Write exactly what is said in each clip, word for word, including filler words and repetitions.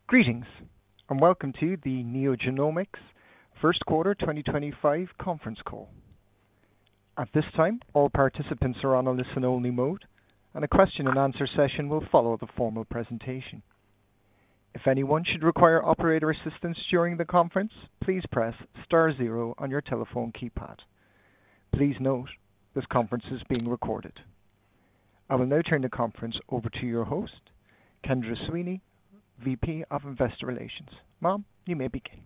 Greetings, and welcome to the NeoGenomics First Quarter twenty twenty-five Conference Call. At this time, all participants are on a listen-only mode, and a question-and-answer session will follow the formal presentation. If anyone should require operator assistance during the conference, please press star zero on your telephone keypad. Please note, this conference is being recorded. I will now turn the conference over to your host, Kendra Sweeney, V P of Investor Relations. Mom, you may begin.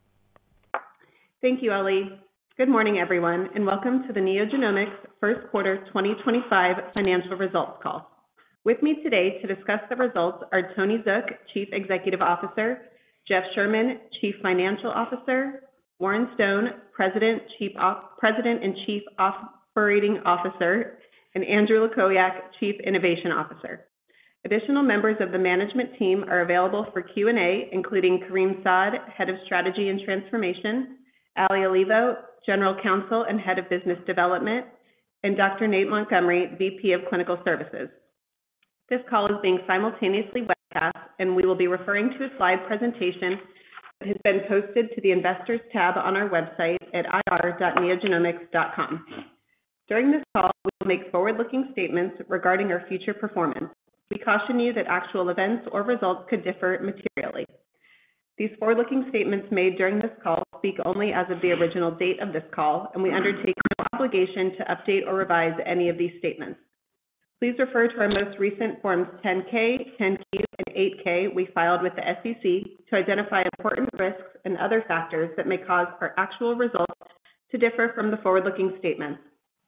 Thank you, Ali. Good morning, everyone, and welcome to the NeoGenomics First Quarter twenty twenty-five Financial Results Call. With me today to discuss the results are Tony Zook, Chief Executive Officer, Jeff Sherman, Chief Financial Officer, Warren Stone, President, Chief Op- President and Chief Operating Officer, and Andrew Lukowiak, Chief Innovation Officer. Additional members of the management team are available for Q and A, including Kareem Saad, Head of Strategy and Transformation, Ali Olivo, General Counsel and Head of Business Development, and Doctor Nate Montgomery, V P of Clinical Services. This call is being simultaneously webcast, and we will be referring to a slide presentation that has been posted to the Investors tab on our website at i r dot neogenomics dot com. During this call, we will make forward-looking statements regarding our future performance. We caution you that actual events or results could differ materially. These forward-looking statements made during this call speak only as of the original date of this call, and we undertake no obligation to update or revise any of these statements. Please refer to our most recent Forms ten K, ten Q, and eight K we filed with the S E C to identify important risks and other factors that may cause our actual results to differ from the forward-looking statements.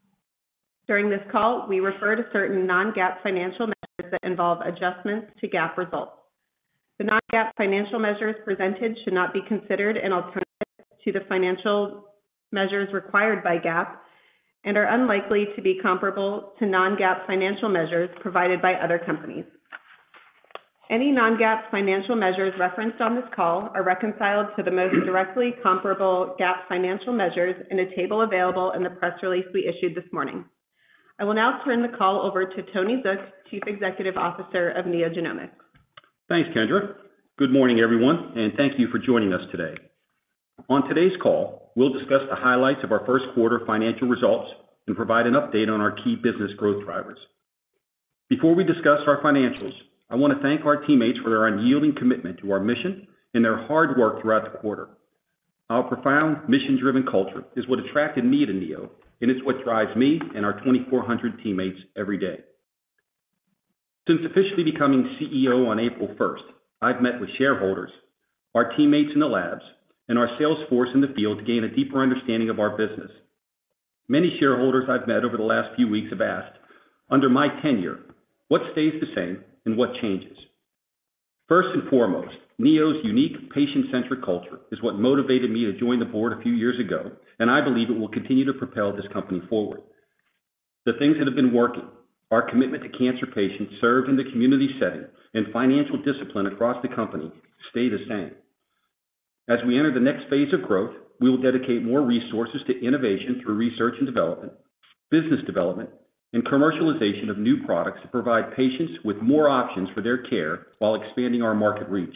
During this call, we refer to certain non-GAAP financial measures that involve adjustments to GAAP results. The non-GAAP financial measures presented should not be considered an alternative to the financial measures required by GAAP and are unlikely to be comparable to non-GAAP financial measures provided by other companies. Any non-GAAP financial measures referenced on this call are reconciled to the most directly comparable GAAP financial measures in a table available in the press release we issued this morning. I will now turn the call over to Tony Zook, Chief Executive Officer of NeoGenomics. Thanks, Kendra. Good morning, everyone, and thank you for joining us today. On today's call, we'll discuss the highlights of our first quarter financial results and provide an update on our key business growth drivers. Before we discuss our financials, I want to thank our teammates for their unyielding commitment to our mission and their hard work throughout the quarter. Our profound mission-driven culture is what attracted me to Neo, and it's what drives me and our twenty-four hundred teammates every day. Since officially becoming C E O on April first, I've met with shareholders, our teammates in the labs, and our sales force in the field to gain a deeper understanding of our business. Many shareholders I've met over the last few weeks have asked, under my tenure, what stays the same and what changes? First and foremost, Neo's unique patient-centric culture is what motivated me to join the board a few years ago, and I believe it will continue to propel this company forward. The things that have been working, our commitment to cancer patients served in the community setting, and financial discipline across the company stay the same. As we enter the next phase of growth, we will dedicate more resources to innovation through research and development, business development, and commercialization of new products to provide patients with more options for their care while expanding our market reach.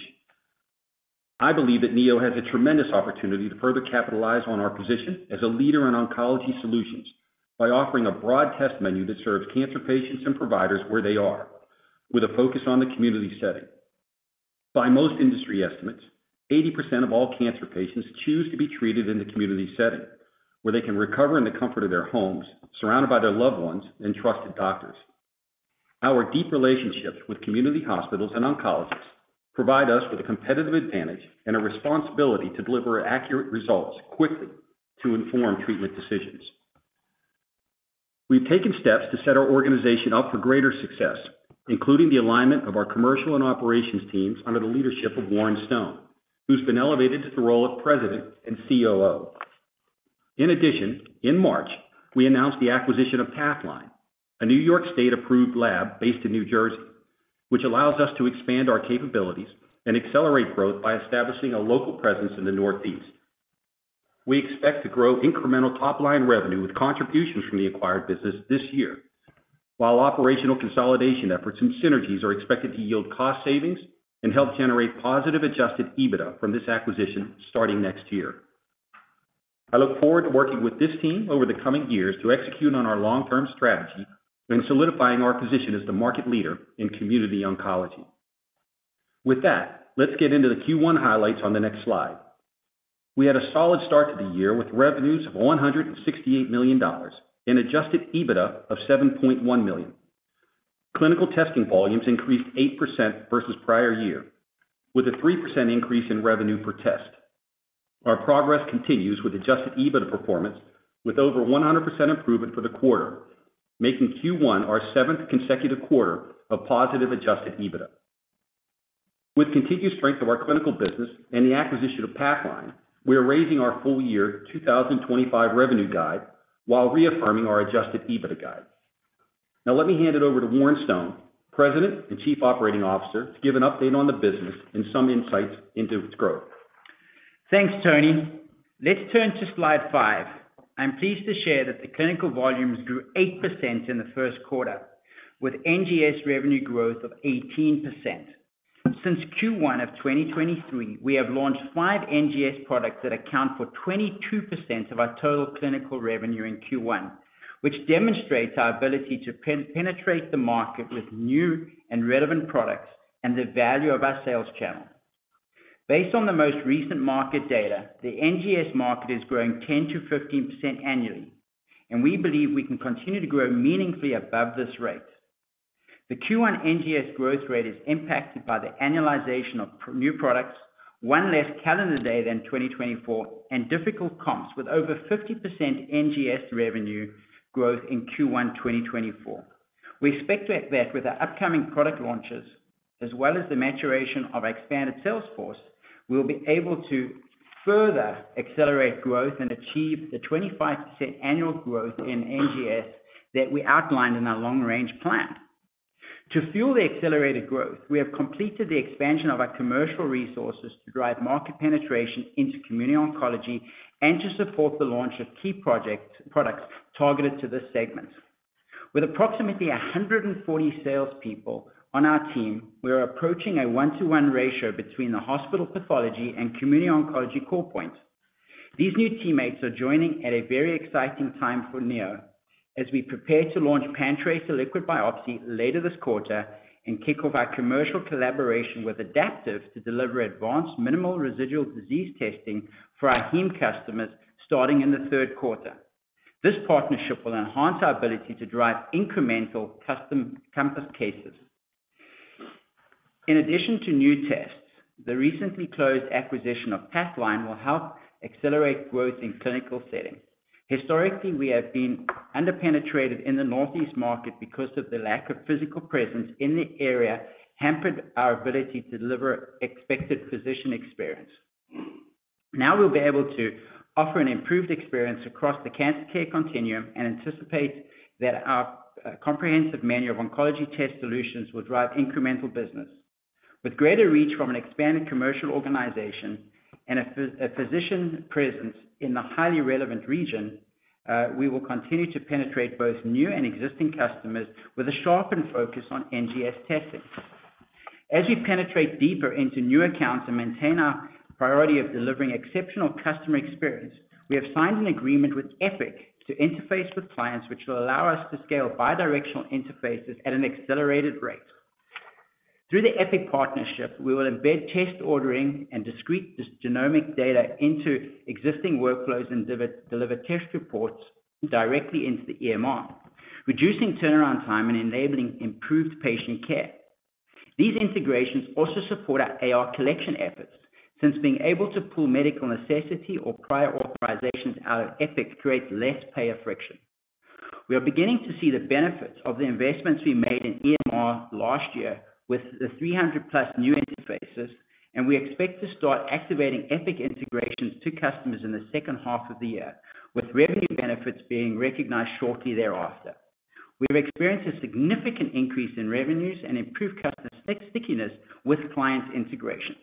I believe that Neo has a tremendous opportunity to further capitalize on our position as a leader in oncology solutions by offering a broad test menu that serves cancer patients and providers where they are, with a focus on the community setting. By most industry estimates, eighty percent of all cancer patients choose to be treated in the community setting, where they can recover in the comfort of their homes, surrounded by their loved ones and trusted doctors. Our deep relationships with community hospitals and oncologists provide us with a competitive advantage and a responsibility to deliver accurate results quickly to inform treatment decisions. We've taken steps to set our organization up for greater success, including the alignment of our commercial and operations teams under the leadership of Warren Stone, who's been elevated to the role of President and C O O. In addition, in March, we announced the acquisition of Pathline, a New York State-approved lab based in New Jersey, which allows us to expand our capabilities and accelerate growth by establishing a local presence in the Northeast. We expect to grow incremental top-line revenue with contributions from the acquired business this year, while operational consolidation efforts and synergies are expected to yield cost savings and help generate positive adjusted EBITDA from this acquisition starting next year. I look forward to working with this team over the coming years to execute on our long-term strategy and solidifying our position as the market leader in community oncology. With that, let's get into the Q one highlights on the next slide. We had a solid start to the year with revenues of one hundred sixty-eight million dollars and adjusted EBITDA of seven point one million dollars. Clinical testing volumes increased eight percent versus prior year, with a three percent increase in revenue per test. Our progress continues with adjusted EBITDA performance with over one hundred percent improvement for the quarter, making Q one our seventh consecutive quarter of positive adjusted EBITDA. With continued strength of our clinical business and the acquisition of Pathline, we are raising our full year two thousand twenty-five revenue guide while reaffirming our adjusted EBITDA guide. Now let me hand it over to Warren Stone, President and Chief Operating Officer, to give an update on the business and some insights into its growth. Thanks, Tony. Let's turn to slide five. I'm pleased to share that the clinical volumes grew eight percent in the first quarter, with N G S revenue growth of eighteen percent. Since Q one of twenty twenty-three, we have launched five N G S products that account for twenty-two percent of our total clinical revenue in Q one, which demonstrates our ability to pen- penetrate the market with new and relevant products and the value of our sales channel. Based on the most recent market data, the N G S market is growing ten to fifteen percent annually, and we believe we can continue to grow meaningfully above this rate. The Q one N G S growth rate is impacted by the annualization of new products, one less calendar day than twenty twenty-four, and difficult comps with over fifty percent N G S revenue growth in Q one twenty twenty-four. We expect that with our upcoming product launches, as well as the maturation of our expanded sales force, we'll be able to further accelerate growth and achieve the twenty-five percent annual growth in N G S that we outlined in our long-range plan. To fuel the accelerated growth, we have completed the expansion of our commercial resources to drive market penetration into community oncology and to support the launch of key projects, products targeted to this segment. With approximately one hundred forty salespeople on our team, we are approaching a one-to-one ratio between the hospital pathology and community oncology core points. These new teammates are joining at a very exciting time for Neo as we prepare to launch PanTracer liquid biopsy later this quarter and kick off our commercial collaboration with Adaptive to deliver advanced minimal residual disease testing for our heme customers starting in the third quarter. This partnership will enhance our ability to drive incremental custom Compass cases. In addition to new tests, the recently closed acquisition of Pathline will help accelerate growth in clinical setting. Historically, we have been underpenetrated in the Northeast market because of the lack of physical presence in the area, hampered our ability to deliver expected physician experience. Now we'll be able to offer an improved experience across the cancer care continuum and anticipate that our uh, comprehensive menu of oncology test solutions will drive incremental business. With greater reach from an expanded commercial organization and a, phys- a physician presence in the highly relevant region, uh, we will continue to penetrate both new and existing customers with a sharpened focus on N G S testing. As we penetrate deeper into new accounts and maintain our priority of delivering exceptional customer experience, we have signed an agreement with Epic to interface with clients, which will allow us to scale bidirectional interfaces at an accelerated rate. Through the Epic partnership, we will embed test ordering and discrete genomic data into existing workflows and deliver test reports directly into the E M R, reducing turnaround time and enabling improved patient care. These integrations also support our A R collection efforts, since being able to pull medical necessity or prior authorizations out of Epic creates less payer friction. We are beginning to see the benefits of the investments we made in E M R last year with the three hundred plus new interfaces, and we expect to start activating Epic integrations to customers in the second half of the year, with revenue benefits being recognized shortly thereafter. We have experienced a significant increase in revenues and improved customer stickiness with client integrations.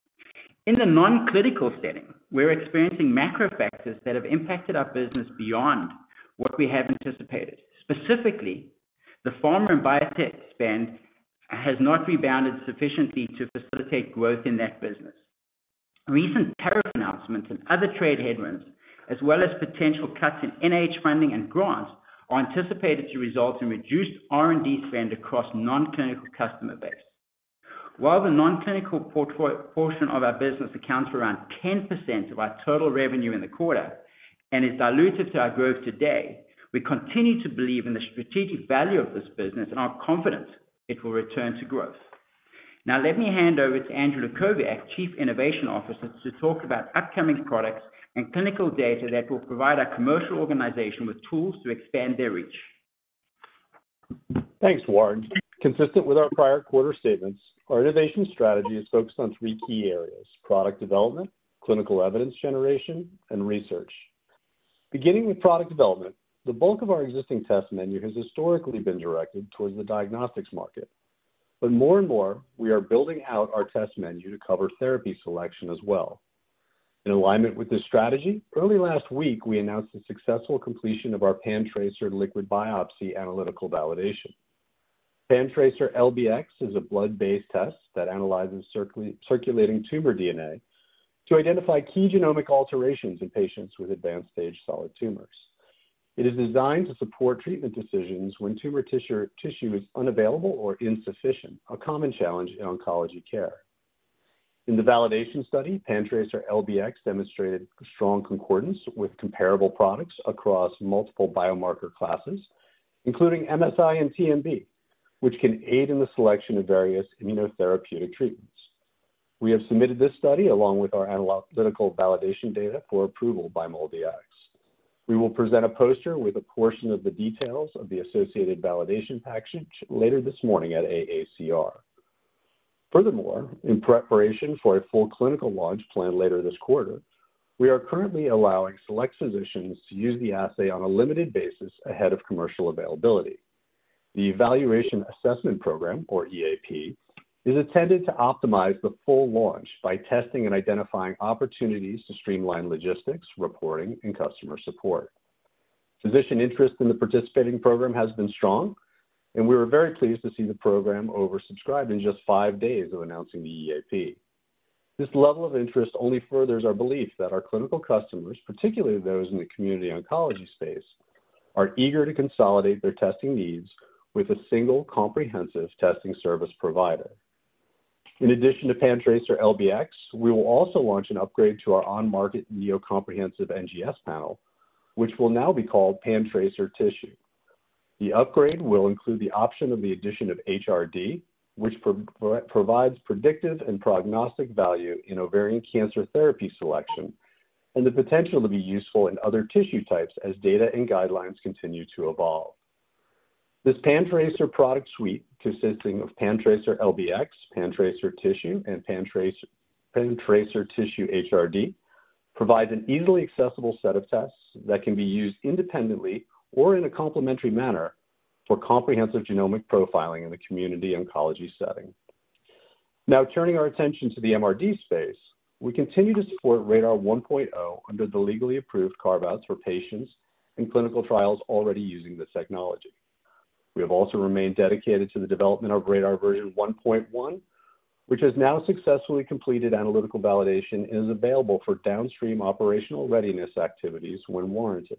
In the non-clinical setting, we're experiencing macro factors that have impacted our business beyond what we have anticipated. Specifically, the pharma and biotech spend has not rebounded sufficiently to facilitate growth in that business. Recent tariff announcements and other trade headwinds, as well as potential cuts in N I H funding and grants, are anticipated to result in reduced R and D spend across non-clinical customer base. While the non-clinical portion of our business accounts for around ten percent of our total revenue in the quarter and is dilutive to our growth today, we continue to believe in the strategic value of this business and are confident it will return to growth. Now let me hand over to Andrew Lukowiak, Chief Innovation Officer, to talk about upcoming products and clinical data that will provide our commercial organization with tools to expand their reach. Thanks, Warren. Consistent with our prior quarter statements, our innovation strategy is focused on three key areas: product development, clinical evidence generation, and research. Beginning with product development, the bulk of our existing test menu has historically been directed towards the diagnostics market. But more and more, we are building out our test menu to cover therapy selection as well. In alignment with this strategy, early last week, we announced the successful completion of our PanTracer liquid biopsy analytical validation. PanTracer L B X is a blood-based test that analyzes circul- circulating tumor D N A to identify key genomic alterations in patients with advanced stage solid tumors. It is designed to support treatment decisions when tumor tissue, tissue is unavailable or insufficient, a common challenge in oncology care. In the validation study, PanTracer L B X demonstrated strong concordance with comparable products across multiple biomarker classes, including M S I and T M B, which can aid in the selection of various immunotherapeutic treatments. We have submitted this study along with our analytical validation data for approval by MolDX. We will present a poster with a portion of the details of the associated validation package later this morning at A A C R. Furthermore, in preparation for a full clinical launch planned later this quarter, we are currently allowing select physicians to use the assay on a limited basis ahead of commercial availability. The Evaluation Assessment Program, or E A P, is intended to optimize the full launch by testing and identifying opportunities to streamline logistics, reporting, and customer support. Physician interest in the participating program has been strong, and we were very pleased to see the program oversubscribed in just five days of announcing the E A P. This level of interest only furthers our belief that our clinical customers, particularly those in the community oncology space, are eager to consolidate their testing needs with a single comprehensive testing service provider. In addition to PanTracer L B X, we will also launch an upgrade to our on-market Neo Comprehensive N G S panel, which will now be called PanTracer Tissue. The upgrade will include the option of the addition of H R D, which pro- provides predictive and prognostic value in ovarian cancer therapy selection, and the potential to be useful in other tissue types as data and guidelines continue to evolve. This PanTracer product suite, consisting of PanTracer L B X, PanTracer Tissue, and PanTracer, PanTracer Tissue H R D, provides an easily accessible set of tests that can be used independently or in a complementary manner for comprehensive genomic profiling in the community oncology setting. Now, turning our attention to the M R D space, we continue to support RaDaR one point oh under the legally approved carve-outs for patients in clinical trials already using the technology. We have also remained dedicated to the development of RaDaR version one point one, which has now successfully completed analytical validation and is available for downstream operational readiness activities when warranted.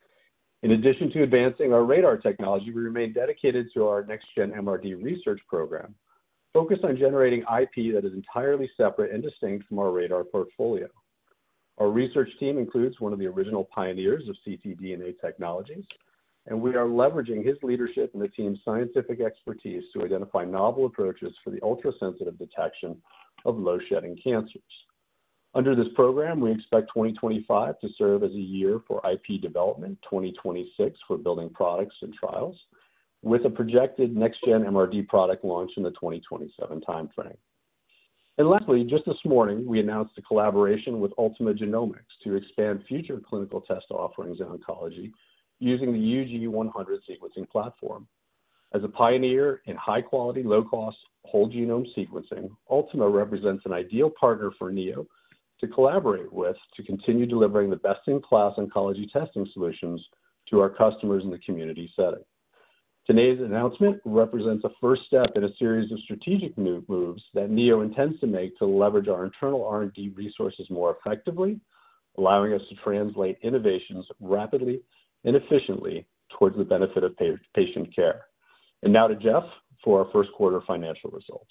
In addition to advancing our RaDaR technology, we remain dedicated to our next-gen M R D research program, focused on generating I P that is entirely separate and distinct from our RaDaR portfolio. Our research team includes one of the original pioneers of ctDNA technologies, and we are leveraging his leadership and the team's scientific expertise to identify novel approaches for the ultrasensitive detection of low-shedding cancers. Under this program, we expect twenty twenty-five to serve as a year for I P development, twenty twenty-six for building products and trials, with a projected next-gen M R D product launch in the twenty twenty-seven timeframe. And lastly, just this morning, we announced a collaboration with Ultima Genomics to expand future clinical test offerings in oncology using the U G one hundred sequencing platform. As a pioneer in high-quality, low-cost whole genome sequencing, Ultima represents an ideal partner for Neo to collaborate with to continue delivering the best-in-class oncology testing solutions to our customers in the community setting. Today's announcement represents a first step in a series of strategic moves that Neo intends to make to leverage our internal R and D resources more effectively, allowing us to translate innovations rapidly and efficiently towards the benefit of patient care. And now to Jeff for our first quarter financial results.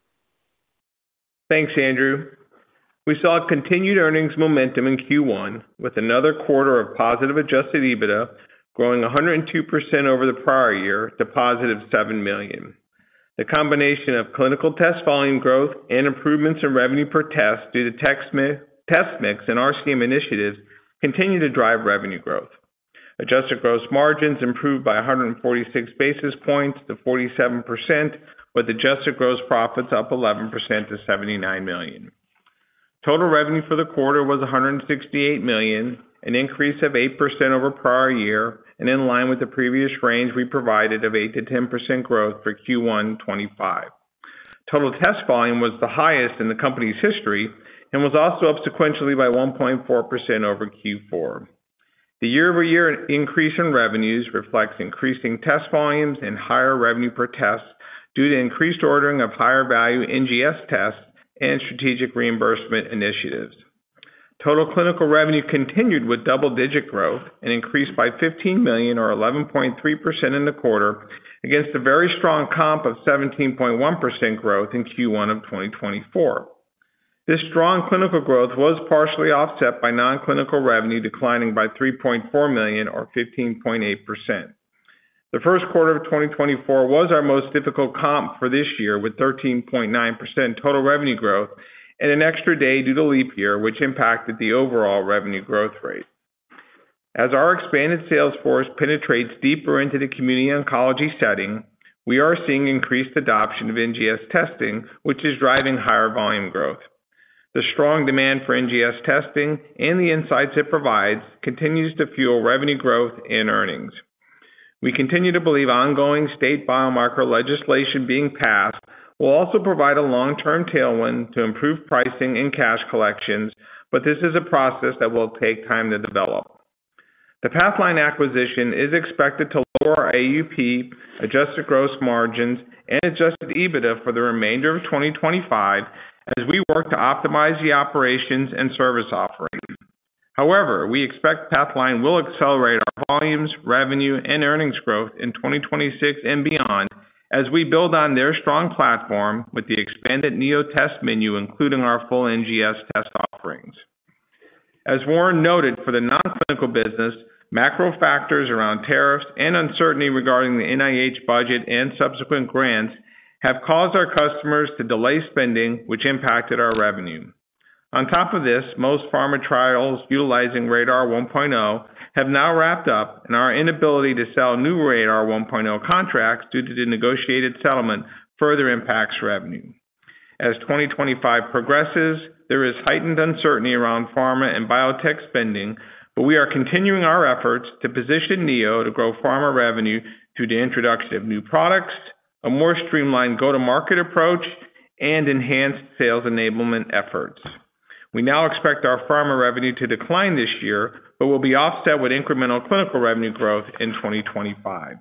Thanks, Andrew. We saw continued earnings momentum in Q one with another quarter of positive adjusted EBITDA, growing one hundred two percent over the prior year to positive seven million dollars. The combination of clinical test volume growth and improvements in revenue per test due to test mix and R C M initiatives continue to drive revenue growth. Adjusted gross margins improved by one hundred forty-six basis points to forty-seven percent, with adjusted gross profits up eleven percent to seventy-nine million dollars. Total revenue for the quarter was one hundred sixty-eight million dollars, an increase of eight percent over prior year, and in line with the previous range we provided of eight to ten percent growth for Q one twenty-five. Total test volume was the highest in the company's history and was also up sequentially by one point four percent over Q four. The year-over-year increase in revenues reflects increasing test volumes and higher revenue per test due to increased ordering of higher value N G S tests and strategic reimbursement initiatives. Total clinical revenue continued with double-digit growth and increased by fifteen million dollars or eleven point three percent in the quarter against a very strong comp of seventeen point one percent growth in Q one of twenty twenty-four. This strong clinical growth was partially offset by non-clinical revenue declining by three point four million dollars or fifteen point eight percent. The first quarter of twenty twenty-four was our most difficult comp for this year with thirteen point nine percent total revenue growth and an extra day due to leap year, which impacted the overall revenue growth rate. As our expanded sales force penetrates deeper into the community oncology setting, we are seeing increased adoption of N G S testing, which is driving higher volume growth. The strong demand for N G S testing and the insights it provides continues to fuel revenue growth and earnings. We continue to believe ongoing state biomarker legislation being passed will also provide a long-term tailwind to improve pricing and cash collections, but this is a process that will take time to develop. The Pathline acquisition is expected to lower our A U P, adjusted gross margins, and adjusted EBITDA for the remainder of twenty twenty-five as we work to optimize the operations and service offerings. However, we expect Pathline will accelerate our volumes, revenue, and earnings growth in twenty twenty-six and beyond as we build on their strong platform with the expanded Neo test menu, including our full N G S test offerings. As Warren noted, for the non-clinical business, macro factors around tariffs and uncertainty regarding the N I H budget and subsequent grants have caused our customers to delay spending, which impacted our revenue. On top of this, most pharma trials utilizing RaDaR one point oh have now wrapped up, and our inability to sell new RaDaR one point oh contracts due to the negotiated settlement further impacts revenue. As twenty twenty-five progresses, there is heightened uncertainty around pharma and biotech spending, but we are continuing our efforts to position Neo to grow pharma revenue through the introduction of new products, a more streamlined go-to-market approach, and enhanced sales enablement efforts. We now expect our pharma revenue to decline this year, but will be offset with incremental clinical revenue growth in twenty twenty-five.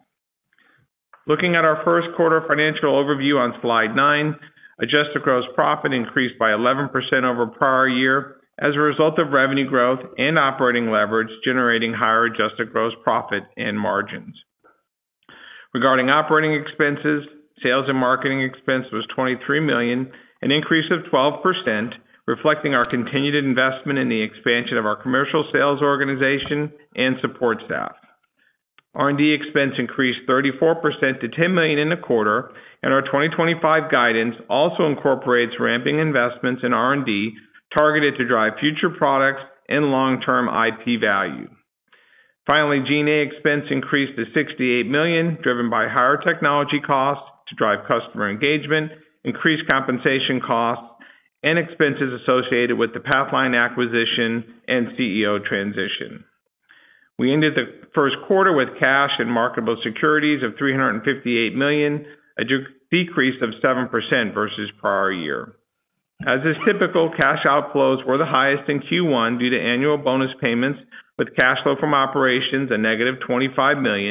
Looking at our first quarter financial overview on slide nine, adjusted gross profit increased by eleven percent over prior year as a result of revenue growth and operating leverage, generating higher adjusted gross profit and margins. Regarding operating expenses, sales and marketing expense was twenty-three million dollars, an increase of twelve percent, reflecting our continued investment in the expansion of our commercial sales organization and support staff. R and D expense increased thirty-four percent to ten million dollars in the quarter, and our twenty twenty-five guidance also incorporates ramping investments in R and D targeted to drive future products and long-term I P value. Finally, G and A expense increased to sixty-eight million dollars, driven by higher technology costs to drive customer engagement, increased compensation costs, and expenses associated with the Pathline acquisition and C E O transition. We ended the first quarter with cash and marketable securities of three hundred fifty-eight million dollars, a decrease of seven percent versus prior year. As is typical, cash outflows were the highest in Q one due to annual bonus payments, with cash flow from operations a negative twenty-five million dollars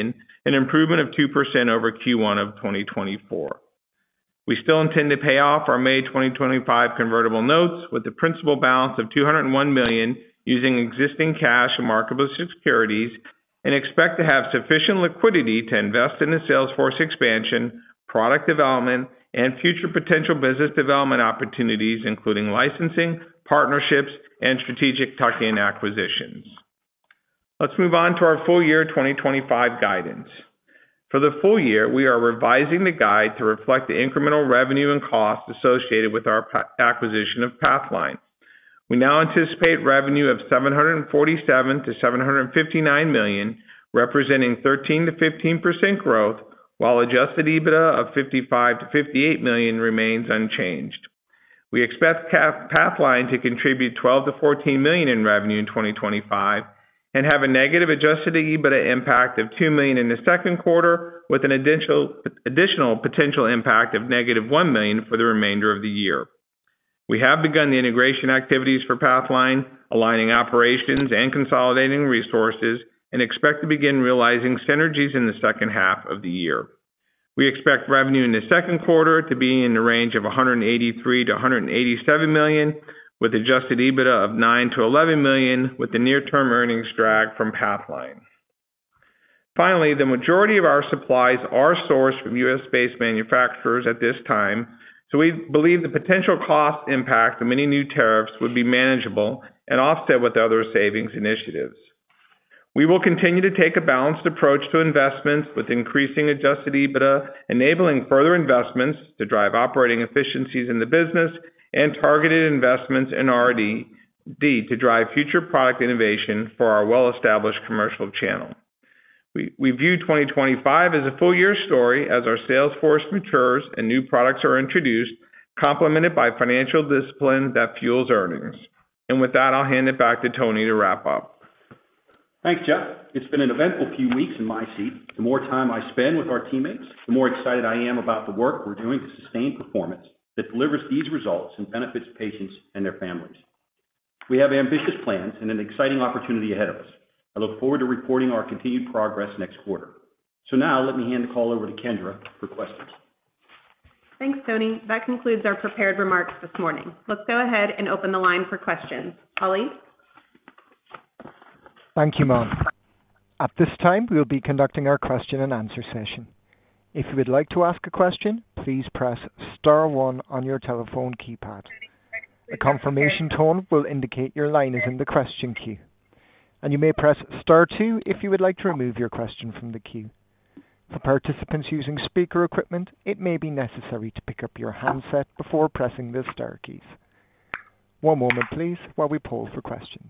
an improvement of two percent over Q one of twenty twenty-four. We still intend to pay off our May twenty twenty-five convertible notes with a principal balance of two hundred one million dollars using existing cash and marketable securities, and expect to have sufficient liquidity to invest in the sales force expansion, product development, and future potential business development opportunities, including licensing, partnerships, and strategic tuck-in acquisitions. Let's move on to our full year twenty twenty-five guidance. For the full year, we are revising the guide to reflect the incremental revenue and costs associated with our acquisition of Pathline. We now anticipate revenue of seven hundred forty-seven to seven hundred fifty-nine million dollars, representing thirteen to fifteen percent growth, while adjusted EBITDA of fifty-five to fifty-eight million dollars remains unchanged. We expect Pathline to contribute twelve to fourteen million dollars in revenue in twenty twenty-five and have a negative adjusted EBITDA impact of two million dollars in the second quarter, with an additional, additional potential impact of negative one million dollars for the remainder of the year. We have begun the integration activities for Pathline, aligning operations and consolidating resources, and expect to begin realizing synergies in the second half of the year. We expect revenue in the second quarter to be in the range of one hundred eighty-three to one hundred eighty-seven million dollars, with adjusted EBITDA of nine to eleven million dollars, with the near-term earnings drag from Pathline. Finally, the majority of our supplies are sourced from U S-based manufacturers at this time, so we believe the potential cost impact of any new tariffs would be manageable and offset with other savings initiatives. We will continue to take a balanced approach to investments, with increasing adjusted EBITDA, enabling further investments to drive operating efficiencies in the business, and targeted investments in R and D to drive future product innovation for our well-established commercial channel. We, we view twenty twenty-five as a full-year story as our sales force matures and new products are introduced, complemented by financial discipline that fuels earnings. And with that, I'll hand it back to Tony to wrap up. Thanks, Jeff. It's been an eventful few weeks in my seat. The more time I spend with our teammates, the more excited I am about the work we're doing to sustain performance that delivers these results and benefits patients and their families. We have ambitious plans and an exciting opportunity ahead of us. I look forward to reporting our continued progress next quarter. So now let me hand the call over to Kendra for questions. Thanks, Tony. That concludes our prepared remarks this morning. Let's go ahead and open the line for questions. Ollie? Thank you, Mom. At this time, we will be conducting our question and answer session. If you would like to ask a question, please press star one on your telephone keypad. A confirmation tone will indicate your line is in the question queue, and you may press star two if you would like to remove your question from the queue. For participants using speaker equipment, it may be necessary to pick up your handset before pressing the star keys. One moment, please, while we poll for questions.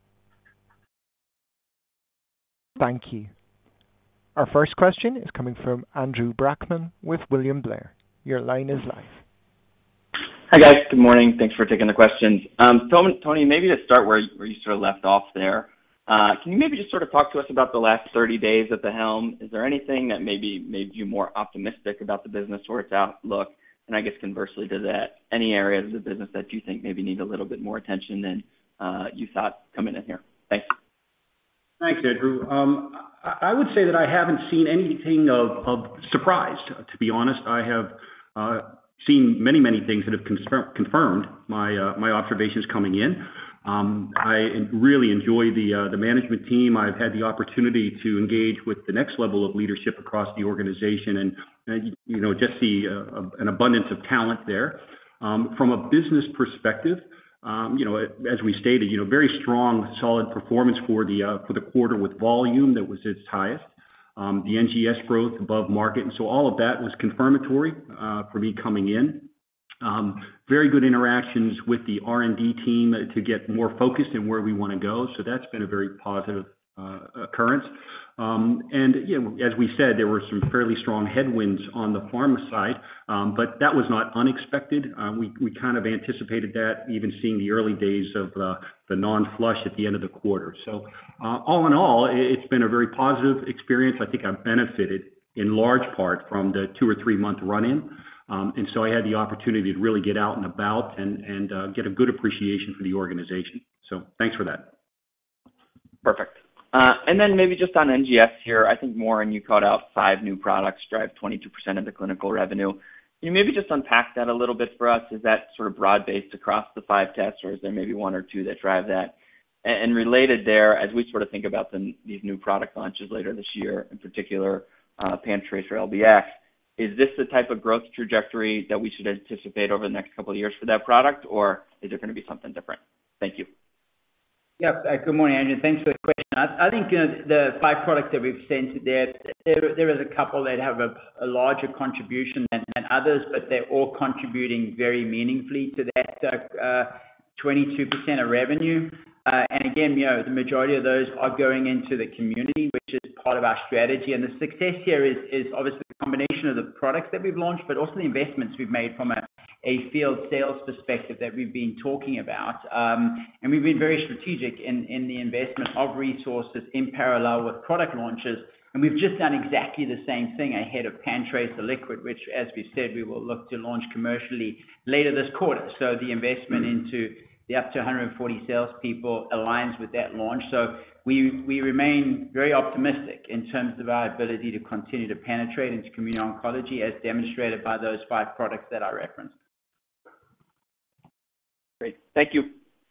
Thank you. Our first question is coming from Andrew Brackmann with William Blair. Your line is live. Hi, guys. Good morning. Thanks for taking the questions. Um, Tony, maybe to start where, where you sort of left off there, uh, can you maybe just sort of talk to us about the last thirty days at the helm? Is there anything that maybe made you more optimistic about the business or its outlook? And I guess conversely to that, any areas of the business that you think maybe need a little bit more attention than uh, you thought coming in here? Thanks. Thanks, Andrew. Um, I would say that I haven't seen anything of, of surprise. To be honest, I have uh, seen many, many things that have confirm, confirmed my uh, my observations coming in. Um, I really enjoy the uh, the management team. I've had the opportunity to engage with the next level of leadership across the organization, and, and you know, just see uh, an abundance of talent there. Um, from a business perspective, Um, you know, as we stated, you know, very strong, solid performance for the uh, for the quarter with volume that was its highest. Um, the N G S growth above market, and so all of that was confirmatory uh, for me coming in. Um, very good interactions with the R and D team to get more focused in where we want to go. So that's been a very positive uh, occurrence. Um, and you know, as we said, there were some fairly strong headwinds on the pharma side, um, but that was not unexpected. Uh, we we kind of anticipated that, even seeing the early days of uh, the non-flush at the end of the quarter. So uh, all in all, it's been a very positive experience. I think I've benefited in large part from the two or three month run-in. Um, and so I had the opportunity to really get out and about and, and uh, get a good appreciation for the organization. So thanks for that. Perfect. Uh, and then maybe just on N G S here, I think Warren, you called out five new products drive twenty-two percent of the clinical revenue. Can you maybe just unpack that a little bit for us? Is that sort of broad-based across the five tests, or is there maybe one or two that drive that? And, and related there, as we sort of think about the, these new product launches later this year, in particular, uh, PanTracer L B X, is this the type of growth trajectory that we should anticipate over the next couple of years for that product, or is it going to be something different? Thank you. Yeah. Uh, good morning, Andrew. Thanks for the question. I, I think you know, the five products that we've sent there, there, there is a couple that have a, a larger contribution than, than others, but they're all contributing very meaningfully to that uh, uh, twenty-two percent of revenue. Uh, and again, you know, the majority of those are going into the community, which is part of our strategy. And the success here is, is obviously a combination of the products that we've launched, but also the investments we've made from a, a field sales perspective that we've been talking about. Um, and we've been very strategic in, in the investment of resources in parallel with product launches. And we've just done exactly the same thing ahead of PanTracer Liquid, which, as we said, we will look to launch commercially later this quarter. So the investment into the up to one hundred forty salespeople aligns with that launch. So we, we remain very optimistic in terms of our ability to continue to penetrate into community oncology as demonstrated by those five products that I referenced. Great. Thank you.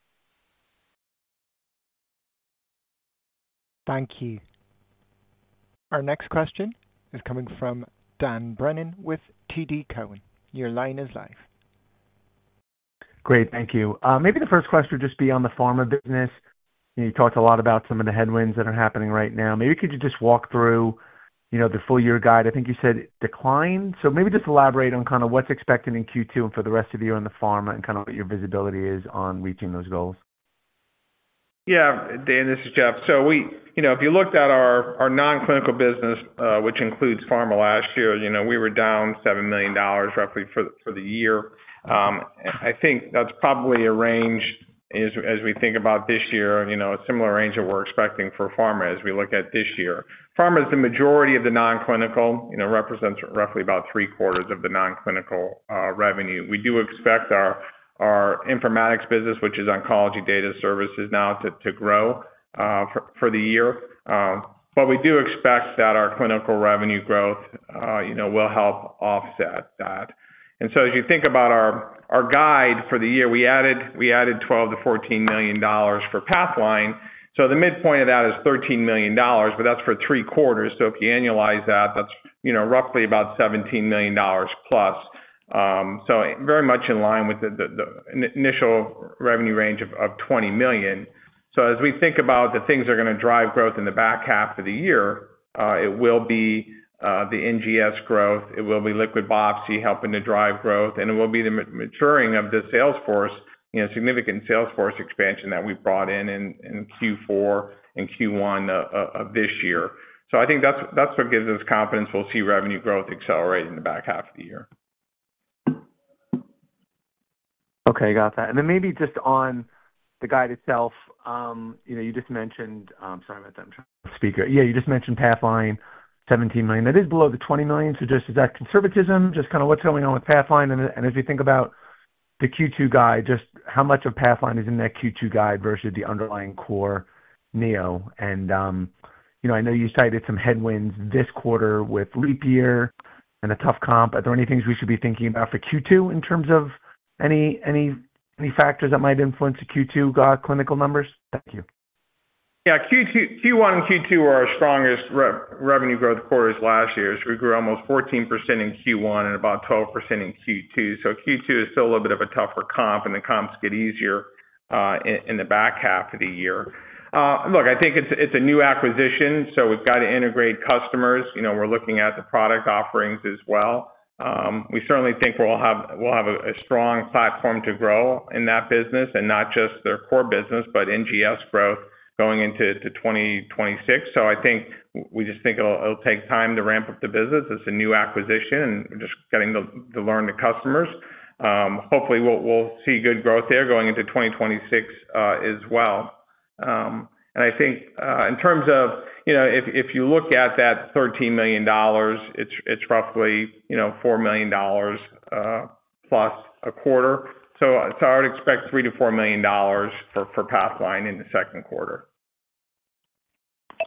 Thank you. Our next question is coming from Dan Brennan with T D Cowen. Your line is live. Great. Thank you. Uh, maybe the first question would just be on the pharma business. You know, you talked a lot about some of the headwinds that are happening right now. Maybe could you just walk through, you know, the full year guide? I think you said decline. So maybe just elaborate on kind of what's expected in Q two and for the rest of the year on the pharma and kind of what your visibility is on reaching those goals. Yeah, Dan, this is Jeff. So we, you know, if you looked at our, our non-clinical business, uh, which includes pharma last year, you know, we were down seven million dollars roughly for, for the year. Um, I think that's probably a range as, as we think about this year, you know, a similar range that we're expecting for pharma as we look at this year. Pharma is the majority of the non-clinical, you know, represents roughly about three quarters of the non-clinical uh, revenue. We do expect our our informatics business, which is oncology data services now, to, to grow uh, for, for the year. Um, but we do expect that our clinical revenue growth, uh, you know, will help offset that. And so as you think about our, our guide for the year, we added we added twelve to fourteen million dollars for Pathline. So the midpoint of that is thirteen million dollars, but that's for three quarters. So if you annualize that, that's, you know, roughly about seventeen million dollars plus. Um, so very much in line with the, the, the initial revenue range of, of twenty million. So as we think about the things that are going to drive growth in the back half of the year, uh, it will be Uh, the N G S growth, it will be liquid biopsy helping to drive growth, and it will be the maturing of the sales force, you know, significant sales force expansion that we brought in in, in Q four and Q one uh, of this year. So I think that's that's what gives us confidence we'll see revenue growth accelerate in the back half of the year. Okay, got that. And then maybe just on the guide itself, um, you know, you just mentioned, um, sorry about that, I'm trying to speak. Yeah, you just mentioned Pathline. seventeen million. That is below the twenty million. So just, is that conservatism? Just kind of what's going on with Pathline? And, and as we think about the Q two guide, just how much of Pathline is in that Q two guide versus the underlying core Neo? And, um, you know, I know you cited some headwinds this quarter with leap year and a tough comp. Are there any things we should be thinking about for Q two in terms of any, any, any factors that might influence the Q two uh, clinical numbers? Thank you. Yeah, Q two, Q one and Q two were our strongest re- revenue growth quarters last year. So we grew almost fourteen percent in Q one and about twelve percent in Q two. So Q two is still a little bit of a tougher comp, and the comps get easier uh, in, in the back half of the year. Uh, look, I think it's it's a new acquisition, so we've got to integrate customers. You know, we're looking at the product offerings as well. Um, we certainly think we'll have we'll have a, a strong platform to grow in that business, and not just their core business, but N G S growth going into to twenty twenty-six. So I think we just think it'll, it'll take time to ramp up the business. It's a new acquisition, and we're just getting to, to learn the customers. Um, hopefully we'll, we'll see good growth there going into twenty twenty-six uh, as well. Um, and I think uh, in terms of, you know, if, if you look at that thirteen million dollars, it's, it's roughly, you know, four million dollars uh, plus a quarter. So, so I would expect three to four million dollars for, for Pathline in the second quarter.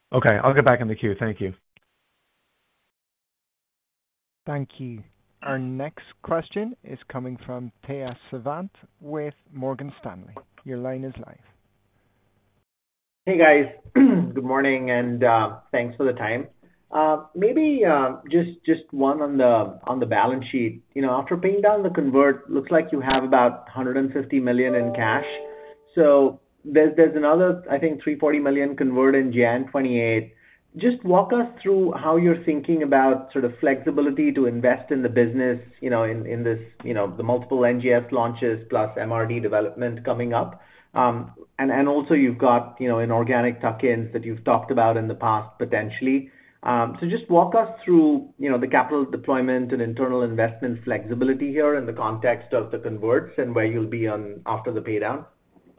Okay, I'll get back in the queue. Thank you. Thank you. Our next question is coming from Tejas Savant with Morgan Stanley. Your line is live. Hey, guys. Good morning, and uh, thanks for the time. Uh, maybe uh, just just one on the on the balance sheet. You know, after paying down the convert, looks like you have about one hundred fifty million in cash. So there's there's another, I think, three hundred forty million convert in January twenty-eighth. Just walk us through how you're thinking about sort of flexibility to invest in the business, you know, in, in this, you know, the multiple N G S launches plus M R D development coming up. Um, and, and also you've got, you know, inorganic tuck-ins that you've talked about in the past potentially. Um, so just walk us through, you know, the capital deployment and internal investment flexibility here in the context of the converts and where you'll be on after the pay down.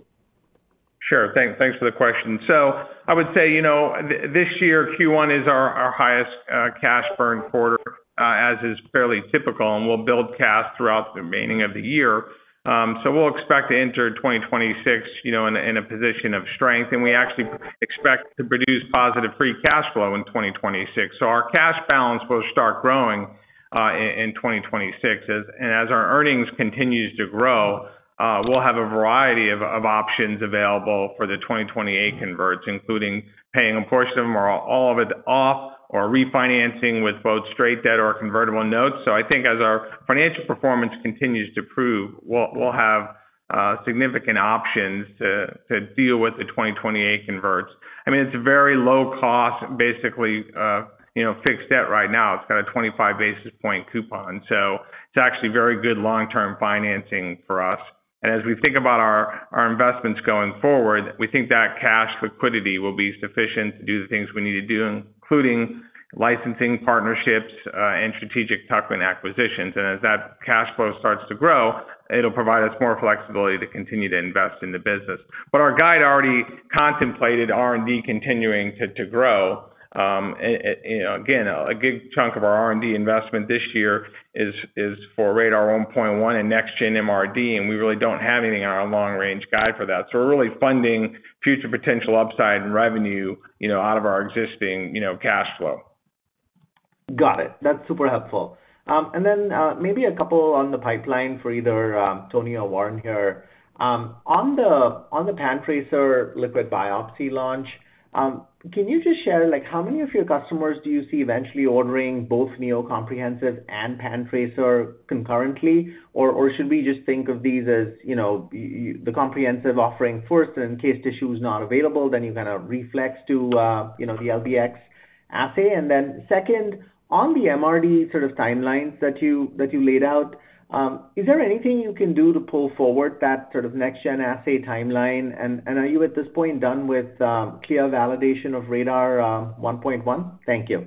Sure. Thanks Thanks for the question. So I would say, you know, th- this year, Q one is our our highest uh cash burn quarter, uh as is fairly typical, and we'll build cash throughout the remaining of the year. Um So we'll expect to enter twenty twenty-six, you know, in in a position of strength, and we actually expect to produce positive free cash flow in twenty twenty-six. So our cash balance will start growing uh in in twenty twenty-six. As and as our earnings continues to grow, Uh, we'll have a variety of, of options available for the twenty twenty-eight converts, including paying a portion of them or all of it off or refinancing with both straight debt or convertible notes. So I think as our financial performance continues to prove, we'll, we'll have uh, significant options to, to deal with the twenty twenty-eight converts. I mean, it's a very low cost, basically, uh, you know, fixed debt right now. It's got a twenty-five basis point coupon. So it's actually very good long-term financing for us. And as we think about our, our investments going forward, we think that cash liquidity will be sufficient to do the things we need to do, including licensing partnerships uh, and strategic tuck-in acquisitions. And as that cash flow starts to grow, it'll provide us more flexibility to continue to invest in the business. But our guide already contemplated R and D continuing to, to grow. Um, it, it, you know, again, a, a big chunk of our R and D investment this year is is for Radar one point one and next-gen M R D, and we really don't have anything on our long-range guide for that. So we're really funding future potential upside in revenue, you know, out of our existing, you know, cash flow. Got it. That's super helpful. Um, and then uh, maybe a couple on the pipeline for either um, Tony or Warren here. Um, on the on the PanTracer liquid biopsy launch, um, can you just share, like, how many of your customers do you see eventually ordering both Neo Comprehensive and PanTracer concurrently? Or, or should we just think of these as, you know, you, the comprehensive offering first, and in case tissue is not available, then you kind of reflex to, uh, you know, the L B X assay? And then second, on the M R D sort of timelines that you that you laid out, Um, is there anything you can do to pull forward that sort of next-gen assay timeline? And, and are you at this point done with um, clear validation of Radar uh, one point one? Thank you.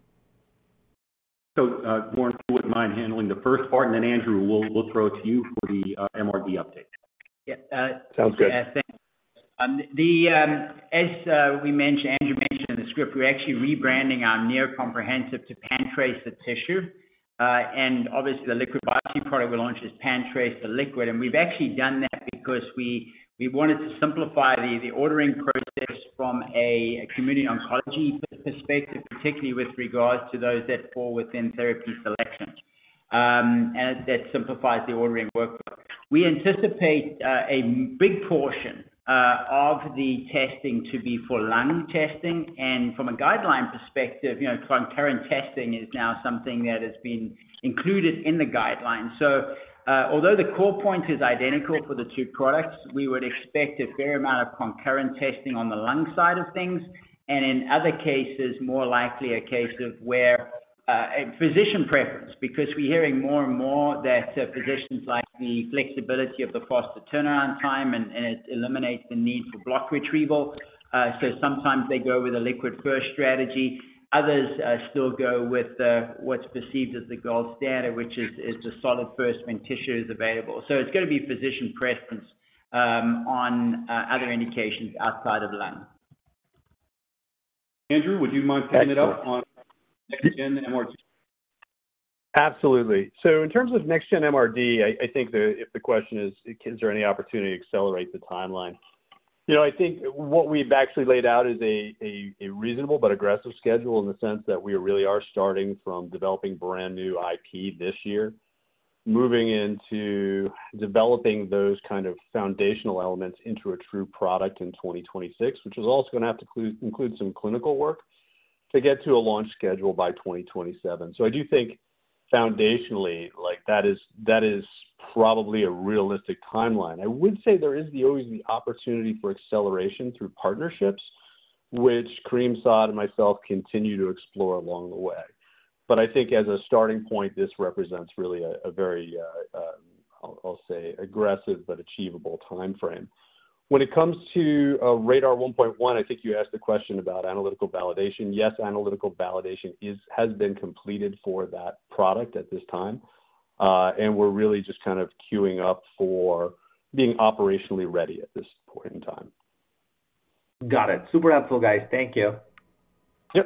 So, uh, Warren, if you wouldn't mind handling the first part, and then Andrew, we'll, we'll throw it to you for the uh, M R D update. Yeah, uh, Sounds good. Uh, thanks. Um, the, um, as uh, we mentioned, Andrew mentioned in the script, we're actually rebranding our Neo Comprehensive to PanTracer Tissue. Uh, and obviously the liquid biopsy product we launched is PanTracer Liquid, and we've actually done that because we we wanted to simplify the, the ordering process from a, a community oncology perspective, particularly with regards to those that fall within therapy selection. Um, and that simplifies the ordering workflow. We anticipate uh, a big portion uh, of the testing to be for lung testing, and from a guideline perspective, you know, concurrent testing is now something that has been included in the guidelines. So uh, although the core point is identical for the two products, we would expect a fair amount of concurrent testing on the lung side of things, and in other cases, more likely a case of where Uh, a physician preference, because we're hearing more and more that uh, physicians like the flexibility of the faster turnaround time, and, and it eliminates the need for block retrieval. Uh, so sometimes they go with a liquid first strategy. Others uh, still go with uh, what's perceived as the gold standard, which is, is the solid first when tissue is available. So it's going to be physician preference um, on uh, other indications outside of lung. Andrew, would you mind picking Excellent. it up on next-gen M R D? Absolutely. So in terms of next-gen M R D, I, I think that if the question is, is there any opportunity to accelerate the timeline? You know, I think what we've actually laid out is a, a, a reasonable but aggressive schedule in the sense that we really are starting from developing brand new I P this year, moving into developing those kind of foundational elements into a true product in twenty twenty-six, which is also going to have to include, include some clinical work to get to a launch schedule by twenty twenty-seven. So I do think foundationally, like that is that is probably a realistic timeline. I would say there is the, always the opportunity for acceleration through partnerships, which Kareem Saad and myself continue to explore along the way. But I think as a starting point, this represents really a, a very, uh, uh, I'll, I'll say, aggressive but achievable time frame. When it comes to uh, RaDaR one point one, I think you asked the question about analytical validation. Yes, analytical validation is has been completed for that product at this time, uh, and we're really just kind of queuing up for being operationally ready at this point in time. Got it. Super helpful, guys. Thank you. Yep.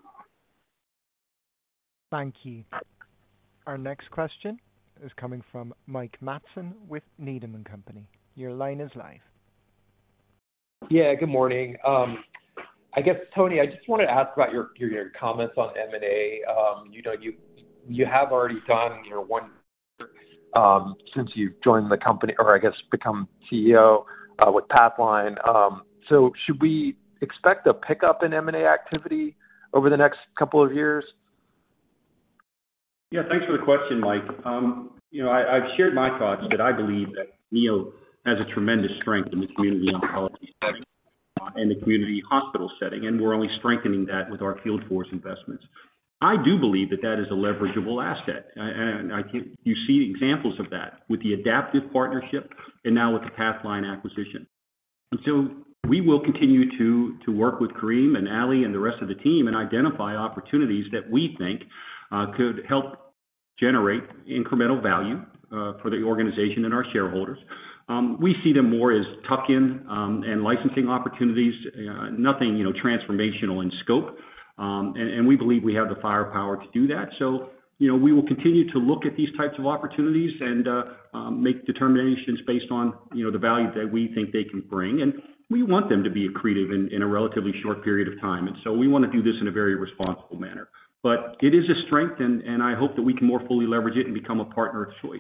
Thank you. Our next question is coming from Mike Matson with Needham and Company. Your line is live. Yeah, good morning. Um, I guess, Tony, I just wanted to ask about your your, your comments on M and A. Um, you know, you you have already done you know one um, since you've joined the company, or I guess become C E O uh, with Pathline. Um, so, should we expect a pickup in M and A activity over the next couple of years? Yeah, thanks for the question, Mike. Um, you know, I, I've shared my thoughts that I believe that Neo has a tremendous strength in the community oncology setting uh, and the community hospital setting, and we're only strengthening that with our field force investments. I do believe that that is a leverageable asset, and I think you see examples of that with the Adaptive partnership and now with the Pathline acquisition. And so we will continue to to work with Kareem and Ali and the rest of the team and identify opportunities that we think uh, could help generate incremental value uh, for the organization and our shareholders. Um, we see them more as tuck-in um, and licensing opportunities, uh, nothing you know transformational in scope, um, and, and we believe we have the firepower to do that. So you know we will continue to look at these types of opportunities and uh, um, make determinations based on you know the value that we think they can bring, and we want them to be accretive in, in a relatively short period of time. And so we want to do this in a very responsible manner. But it is a strength, and, and I hope that we can more fully leverage it and become a partner of choice.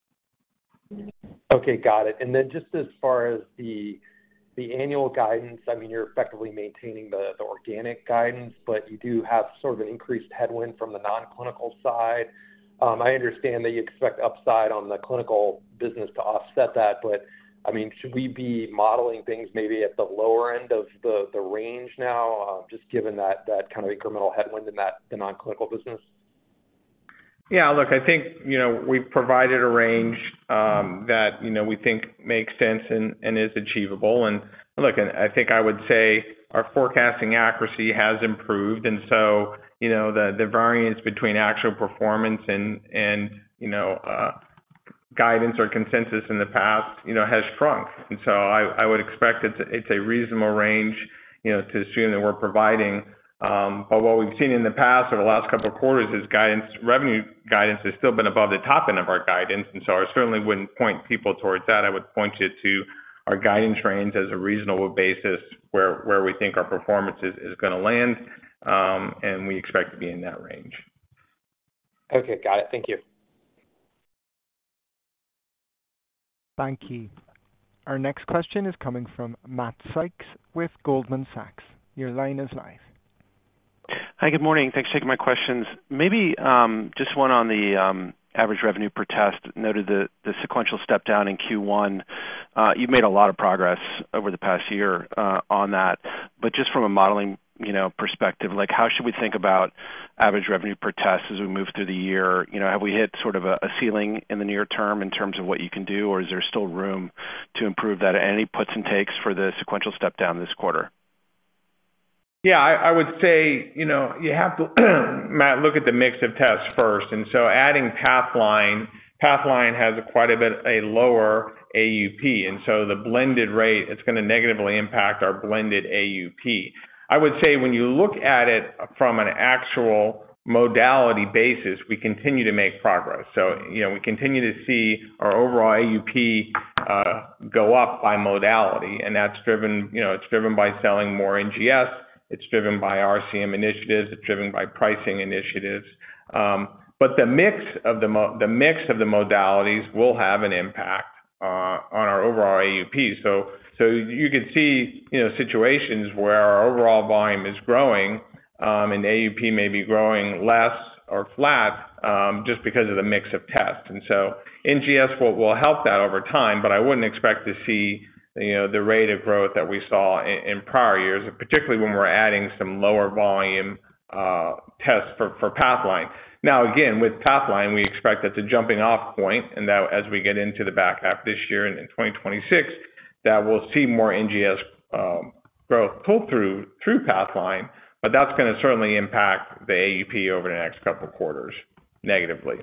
Okay, got it. And then just as far as the the annual guidance, I mean, you're effectively maintaining the, the organic guidance, but you do have sort of an increased headwind from the non-clinical side. Um, I understand that you expect upside on the clinical business to offset that, but I mean, should we be modeling things maybe at the lower end of the, the range now, uh, just given that, that kind of incremental headwind in that the non-clinical business? Yeah, look, I think, you know, we've provided a range um, that, you know, we think makes sense and, and is achievable. And look, and I think I would say our forecasting accuracy has improved. And so, you know, the, the variance between actual performance and, and you know, uh, guidance or consensus in the past, you know, has shrunk. And so I, I would expect it's, it's a reasonable range, you know, to assume that we're providing. Um, but what we've seen in the past over the last couple of quarters is guidance, revenue guidance has still been above the top end of our guidance. And so I certainly wouldn't point people towards that. I would point you to our guidance range as a reasonable basis where, where we think our performance is, is going to land. Um, and we expect to be in that range. Okay, got it. Thank you. Thank you. Our next question is coming from Matt Sykes with Goldman Sachs. Your line is live. Hi, good morning. Thanks for taking my questions. Maybe um, just one on the um, average revenue per test. Noted the, the sequential step down in Q one. Uh, you've made a lot of progress over the past year uh, on that, but just from a modeling you know, perspective, like how should we think about average revenue per test as we move through the year? You know, have we hit sort of a, a ceiling in the near term in terms of what you can do, or is there still room to improve that? Any puts and takes for the sequential step down this quarter? Yeah, I, I would say, you know, you have to, Matt, look at the mix of tests first. And so adding Pathline, Pathline has a quite a bit a lower A U P. And so the blended rate, it's going to negatively impact our blended A U P. I would say when you look at it from an actual modality basis, we continue to make progress. So, you know, we continue to see our overall A U P uh, go up by modality, and that's driven, you know, it's driven by selling more N G S, it's driven by R C M initiatives, it's driven by pricing initiatives. Um, but the mix of the mo- the mix of the modalities will have an impact uh, on our overall A U P. So, so you could see, you know, situations where our overall volume is growing, Um, and A U P may be growing less or flat um, just because of the mix of tests. And so N G S will, will help that over time, but I wouldn't expect to see, you know, the rate of growth that we saw in, in prior years, particularly when we're adding some lower volume uh, tests for, for Pathline. Now, again, with Pathline, we expect that's a jumping off point, and that as we get into the back half of this year and in twenty twenty-six, that we'll see more N G S um, growth pull through through Pathline. But that's going to certainly impact the A U P over the next couple of quarters negatively.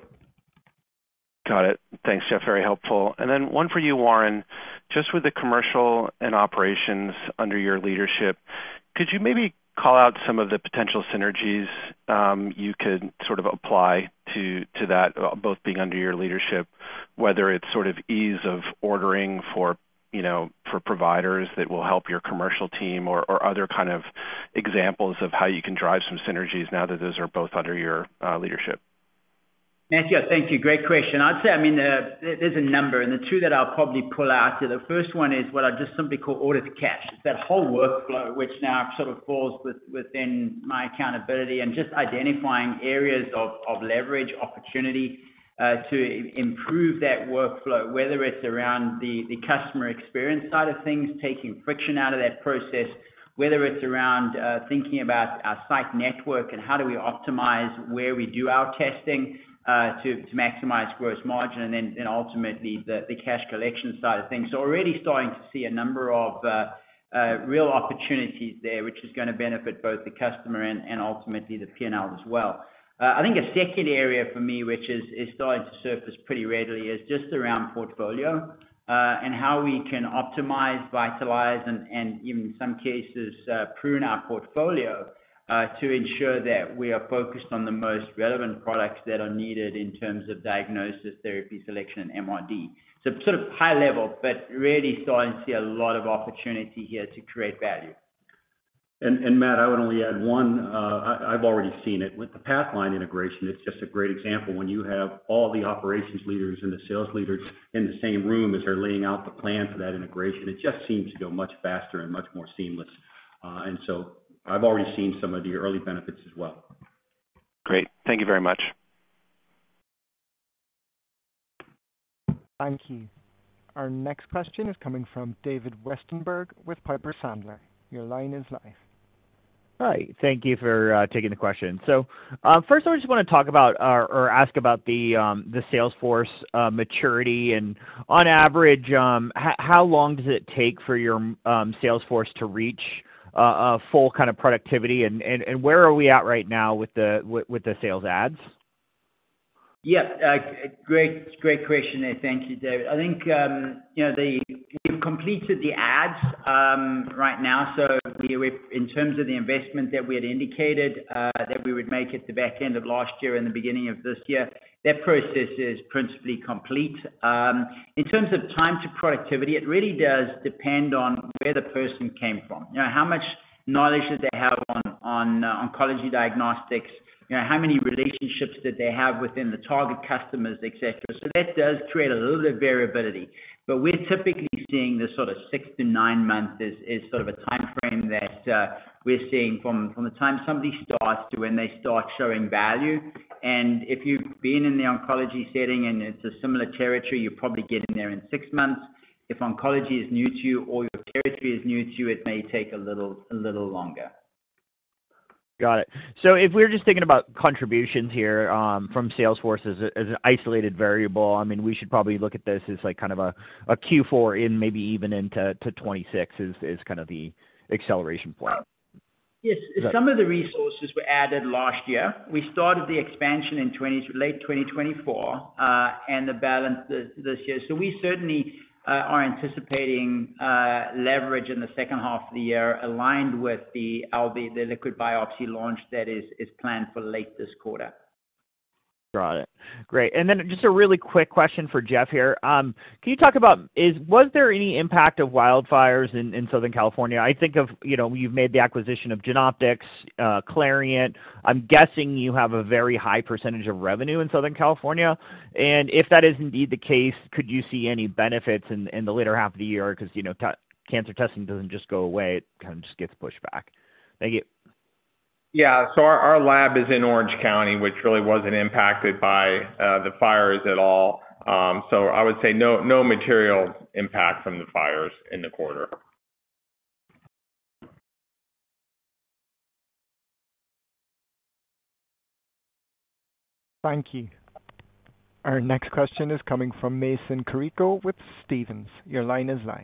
Got it. Thanks, Jeff. Very helpful. And then one for you, Warren. Just with the commercial and operations under your leadership, could you maybe call out some of the potential synergies um, you could sort of apply to to that, both being under your leadership, whether it's sort of ease of ordering for you know, for providers that will help your commercial team, or, or other kind of examples of how you can drive some synergies now that those are both under your uh, leadership? Matthew, thank you. Great question. I'd say, I mean, uh, there's a number, and the two that I'll probably pull out here. The first one is what I just simply call order to cash. It's that whole workflow, which now sort of falls with, within my accountability, and just identifying areas of, of leverage, opportunity, Uh, to improve that workflow, whether it's around the, the customer experience side of things, taking friction out of that process, whether it's around uh, thinking about our site network and how do we optimize where we do our testing uh, to, to maximize gross margin, and then, then ultimately the, the cash collection side of things. So already starting to see a number of uh, uh, real opportunities there, which is going to benefit both the customer and, and ultimately the P and L as well. Uh, I think a second area for me, which is, is starting to surface pretty readily, is just around portfolio uh, and how we can optimize, vitalize, and, and even in some cases uh, prune our portfolio uh, to ensure that we are focused on the most relevant products that are needed in terms of diagnosis, therapy selection, and M R D. So sort of high level, but really starting to see a lot of opportunity here to create value. And, and Matt, I would only add one. Uh, I, I've already seen it with the Pathline integration. It's just a great example when you have all the operations leaders and the sales leaders in the same room as they're laying out the plan for that integration. It just seems to go much faster and much more seamless. Uh, and so I've already seen some of the early benefits as well. Great. Thank you very much. Thank you. Our next question is coming from David Westenberg with Piper Sandler. Your line is live. Hi. Thank you for uh, taking the question. So uh, first, I just want to talk about uh, or ask about the um, the sales force uh, maturity, and on average, um, h- how long does it take for your um, sales force to reach uh, a full kind of productivity, and, and, and where are we at right now with the with, with the sales ads? Yeah, uh, great, great question there. Thank you, David. I think um, you know the we've completed the ads um, right now. So we, we, in terms of the investment that we had indicated uh, that we would make at the back end of last year and the beginning of this year, that process is principally complete. Um, in terms of time to productivity, it really does depend on where the person came from. You know, how much knowledge that they have on on uh, oncology diagnostics. You know, how many relationships that they have within the target customers, et cetera. So that does create a little bit of variability. But we're typically seeing this sort of six to nine months is, is sort of a time frame that uh, we're seeing from, from the time somebody starts to when they start showing value. And if you've been in the oncology setting and it's a similar territory, you're probably getting there in six months. If oncology is new to you or your territory is new to you, it may take a little a little longer. Got it. So if we're just thinking about contributions here um, from Salesforce as, a, as an isolated variable, I mean, we should probably look at this as like kind of a, a Q four in maybe even into to twenty-six is, is kind of the acceleration point. Yes, some of the resources were added last year. We started the expansion in twenty, late twenty twenty-four uh, and the balance this, this year. So we certainly are anticipating leverage in the second half of the year, aligned with the L B, the liquid biopsy launch that is planned for late this quarter. Got it. Great. And then just a really quick question for Jeff here. Um, can you talk about, is was there any impact of wildfires in, in Southern California? I think of, you know, you've made the acquisition of Genoptix, uh, Clarient. I'm guessing you have a very high percentage of revenue in Southern California. And if that is indeed the case, could you see any benefits in, in the later half of the year? Because, you know, t- cancer testing doesn't just go away. It kind of just gets pushed back. Thank you. Yeah, so our, our lab is in Orange County, which really wasn't impacted by uh, the fires at all. Um, so I would say no no material impact from the fires in the quarter. Thank you. Our next question is coming from Mason Carrico with Stephens. Your line is live.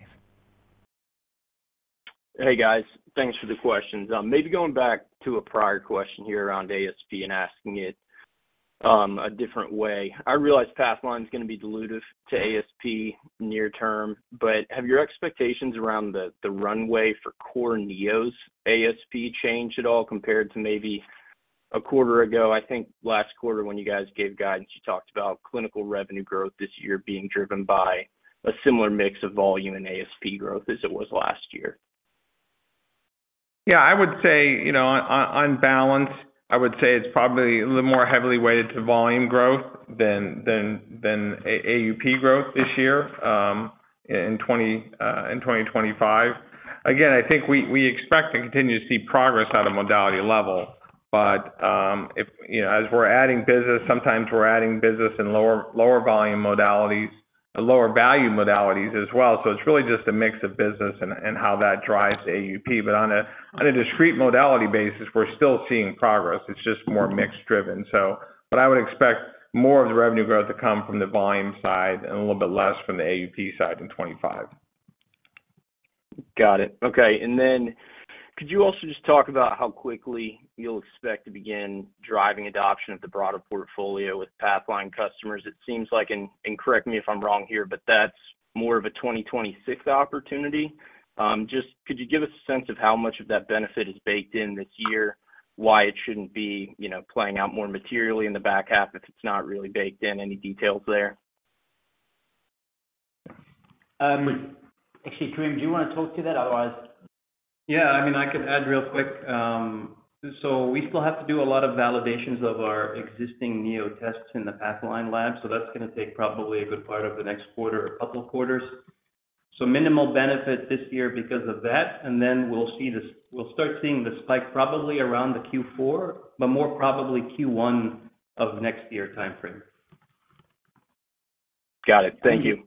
Hey, guys. Thanks for the questions. Um, maybe going back to a prior question here around A S P and asking it um, a different way. I realize Pathline is going to be dilutive to A S P near term, but have your expectations around the, the runway for core Neo's A S P changed at all compared to maybe a quarter ago? I think last quarter when you guys gave guidance, you talked about clinical revenue growth this year being driven by a similar mix of volume and A S P growth as it was last year. Yeah, I would say, you know, on, on balance, I would say it's probably a little more heavily weighted to volume growth than than than A U P growth this year um, in twenty uh, in twenty twenty-five. Again, I think we, we expect to continue to see progress at a modality level, but um, if you know, as we're adding business, sometimes we're adding business in lower lower volume modalities, lower value modalities as well. So it's really just a mix of business and, and how that drives A U P. But on a on a discrete modality basis, we're still seeing progress. It's just more mix driven. So, but I would expect more of the revenue growth to come from the volume side and a little bit less from the A U P side in twenty-five. Got it. Okay. And then could you also just talk about how quickly you'll expect to begin driving adoption of the broader portfolio with Pathline customers? It seems like, and, and correct me if I'm wrong here, but that's more of a twenty twenty-six opportunity. Um, just could you give us a sense of how much of that benefit is baked in this year, why it shouldn't be, you know, playing out more materially in the back half if it's not really baked in? Any details there? Um, actually, Kareem, do you want to talk to that? Otherwise... Yeah, I mean, I could add real quick. Um, so we still have to do a lot of validations of our existing Neo tests in the Pathline lab. So that's going to take probably a good part of the next quarter, a couple of quarters. So minimal benefit this year because of that, and then we'll see this. We'll start seeing the spike probably around the Q four, but more probably Q one of next year timeframe. Got it. Thank you.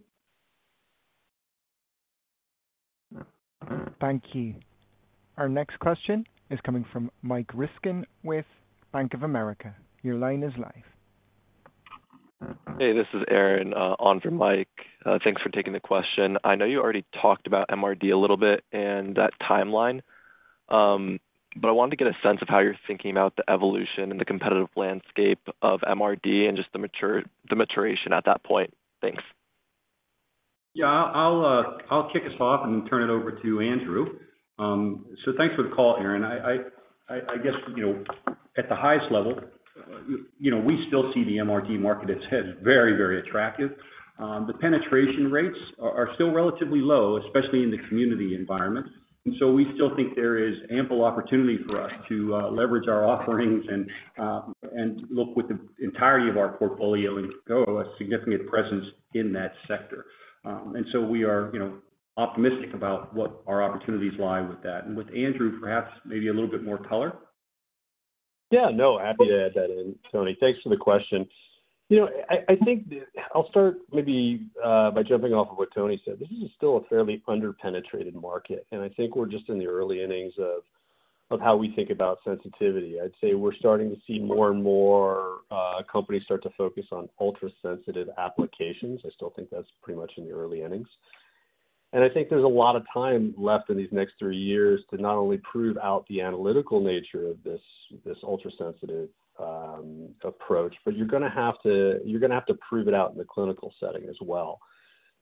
Thank you. Our next question is coming from Mike Ryskin with Bank of America. Your line is live. Hey, this is Aaron uh, on for Mike. Uh, thanks for taking the question. I know you already talked about M R D a little bit and that timeline, um, but I wanted to get a sense of how you're thinking about the evolution and the competitive landscape of M R D and just the mature the maturation at that point. Thanks. Yeah, I'll uh, I'll kick us off and turn it over to Andrew. Um, so thanks for the call, Aaron. I, I, I guess, you know, at the highest level, uh, you know, we still see the M R D market as very, very attractive. Um, the penetration rates are, are still relatively low, especially in the community environment. And so we still think there is ample opportunity for us to uh, leverage our offerings and uh, and look with the entirety of our portfolio and go a significant presence in that sector. Um, and so we are, you know, optimistic about what our opportunities lie with that. And with Andrew, perhaps maybe a little bit more color. Yeah, no, happy to add that in, Tony. Thanks for the question. You know, I, I think I'll start maybe uh, by jumping off of what Tony said. This is still a fairly under-penetrated market, and I think we're just in the early innings of of how we think about sensitivity. I'd say we're starting to see more and more uh, companies start to focus on ultra-sensitive applications. I still think that's pretty much in the early innings. And I think there's a lot of time left in these next three years to not only prove out the analytical nature of this this ultrasensitive um, approach, but you're going to have to you're going to have to prove it out in the clinical setting as well.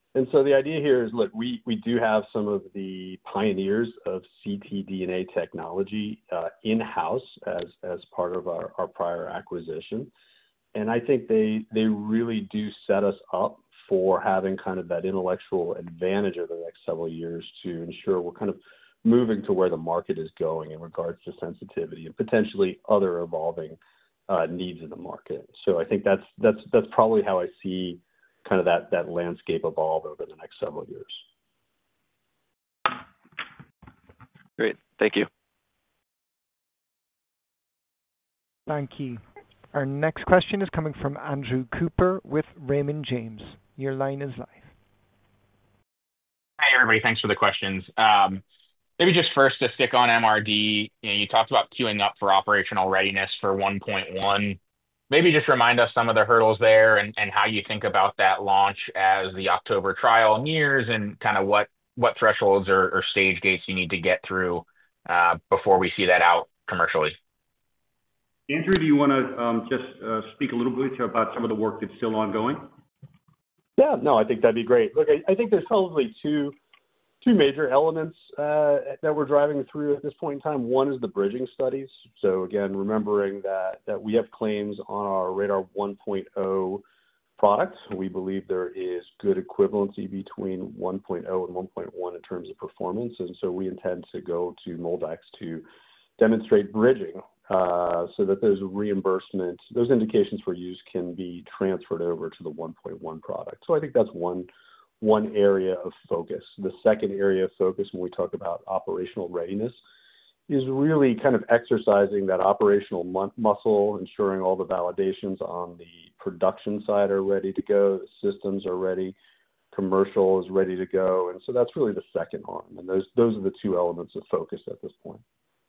And so the idea here is, look, we, we do have some of the pioneers of ctDNA technology uh, in-house as, as part of our, our prior acquisition. And I think they, they really do set us up for having kind of that intellectual advantage over the next several years to ensure we're kind of moving to where the market is going in regards to sensitivity and potentially other evolving uh, needs in the market. So I think that's, that's, that's probably how I see kind of that, that landscape evolve over the next several years. Great. Thank you. Thank you. Our next question is coming from Andrew Cooper with Raymond James. Your line is live. Hi, everybody. Thanks for the questions. Um, maybe just first to stick on M R D, you know, you talked about queuing up for operational readiness for one point one. Maybe just remind us some of the hurdles there and, and how you think about that launch as the October trial nears and kind of what, what thresholds or, or stage gates you need to get through uh, before we see that out commercially. Andrew, do you want to um, just uh, speak a little bit about some of the work that's still ongoing? Yeah, no, I think that'd be great. Look, I, I think there's probably two two major elements uh, that we're driving through at this point in time. One is the bridging studies. So again, remembering that that we have claims on our RaDaR one point oh product. We believe there is good equivalency between one point oh and one point one in terms of performance, and so we intend to go to MolDX to demonstrate bridging uh, so that those reimbursement, those indications for use can be transferred over to the one point one product. So I think that's one one area of focus. The second area of focus when we talk about operational readiness is really kind of exercising that operational mu- muscle, ensuring all the validations on the production side are ready to go, the systems are ready, commercial is ready to go, and so that's really the second arm. And those those are the two elements of focus at this point.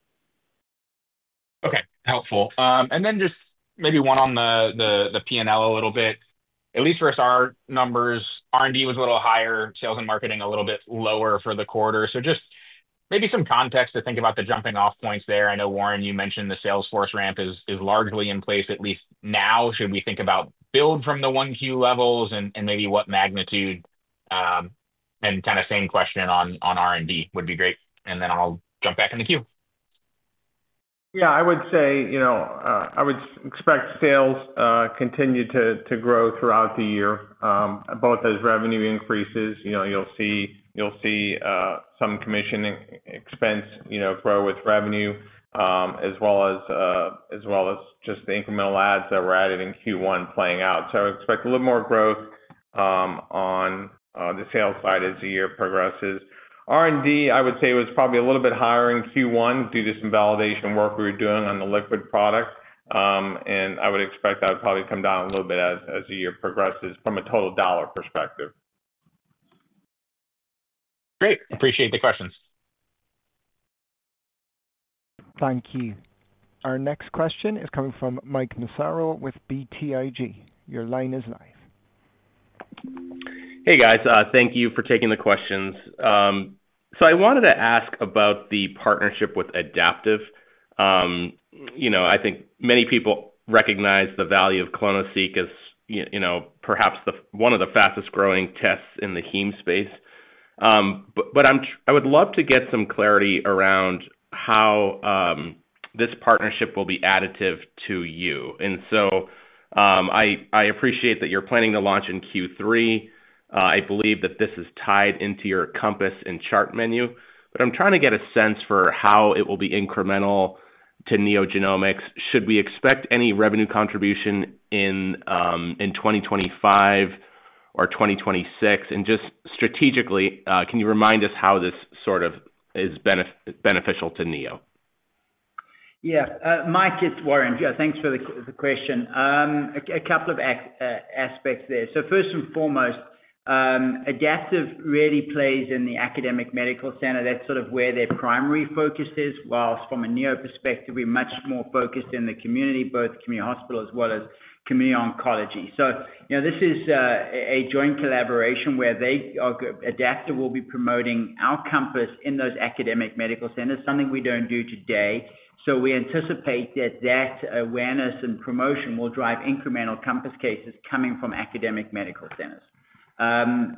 Okay, helpful. Um, and then just maybe one on the the, the P and L a little bit. At least for our numbers, R and D was a little higher, sales and marketing a little bit lower for the quarter. So just maybe some context to think about the jumping off points there. I know, Warren, you mentioned the sales force ramp is is largely in place, at least now. Should we think about build from the one Q levels and, and maybe what magnitude? Um, and kind of same question on, on R and D would be great. And then I'll jump back in the queue. Yeah, I would say, you know, uh, I would expect sales uh, continue to, to grow throughout the year, um, both as revenue increases. You know, you'll see you'll see uh, some commission expense, you know, grow with revenue, um, as well as uh, as well as just the incremental ads that were added in Q one playing out. So I expect a little more growth um, on uh, the sales side as the year progresses. R and D, I would say, was probably a little bit higher in Q one due to some validation work we were doing on the liquid product. Um, and I would expect that would probably come down a little bit as, as the year progresses from a total dollar perspective. Great. Appreciate the questions. Thank you. Our next question is coming from Mike Massaro with B T I G. Your line is live. Hey, guys. Uh, thank you for taking the questions. Um, so I wanted to ask about the partnership with Adaptive. Um, you know, I think many people recognize the value of clonoSEQ as, you know, perhaps the, one of the fastest growing tests in the heme space. Um, but but I'm, I would love to get some clarity around how um, this partnership will be additive to you. And so um, I, I appreciate that you're planning to launch in Q three. Uh, I believe that this is tied into your Compass and Chart menu, but I'm trying to get a sense for how it will be incremental to NeoGenomics. Should we expect any revenue contribution in um, in twenty twenty-five or twenty twenty-six? And just strategically, uh, can you remind us how this sort of is benef- beneficial to Neo? Yeah, uh, Mike, it's Warren. Yeah, thanks for the, the question. Um, a, a couple of ac- uh, aspects there. So first and foremost, Um, Adaptive really plays in the academic medical center. That's sort of where their primary focus is, whilst from a Neo perspective, we're much more focused in the community, both community hospital as well as community oncology. So, you know, this is uh, a joint collaboration where they are, Adaptive will be promoting our Compass in those academic medical centers, something we don't do today. So we anticipate that that awareness and promotion will drive incremental Compass cases coming from academic medical centers. Um,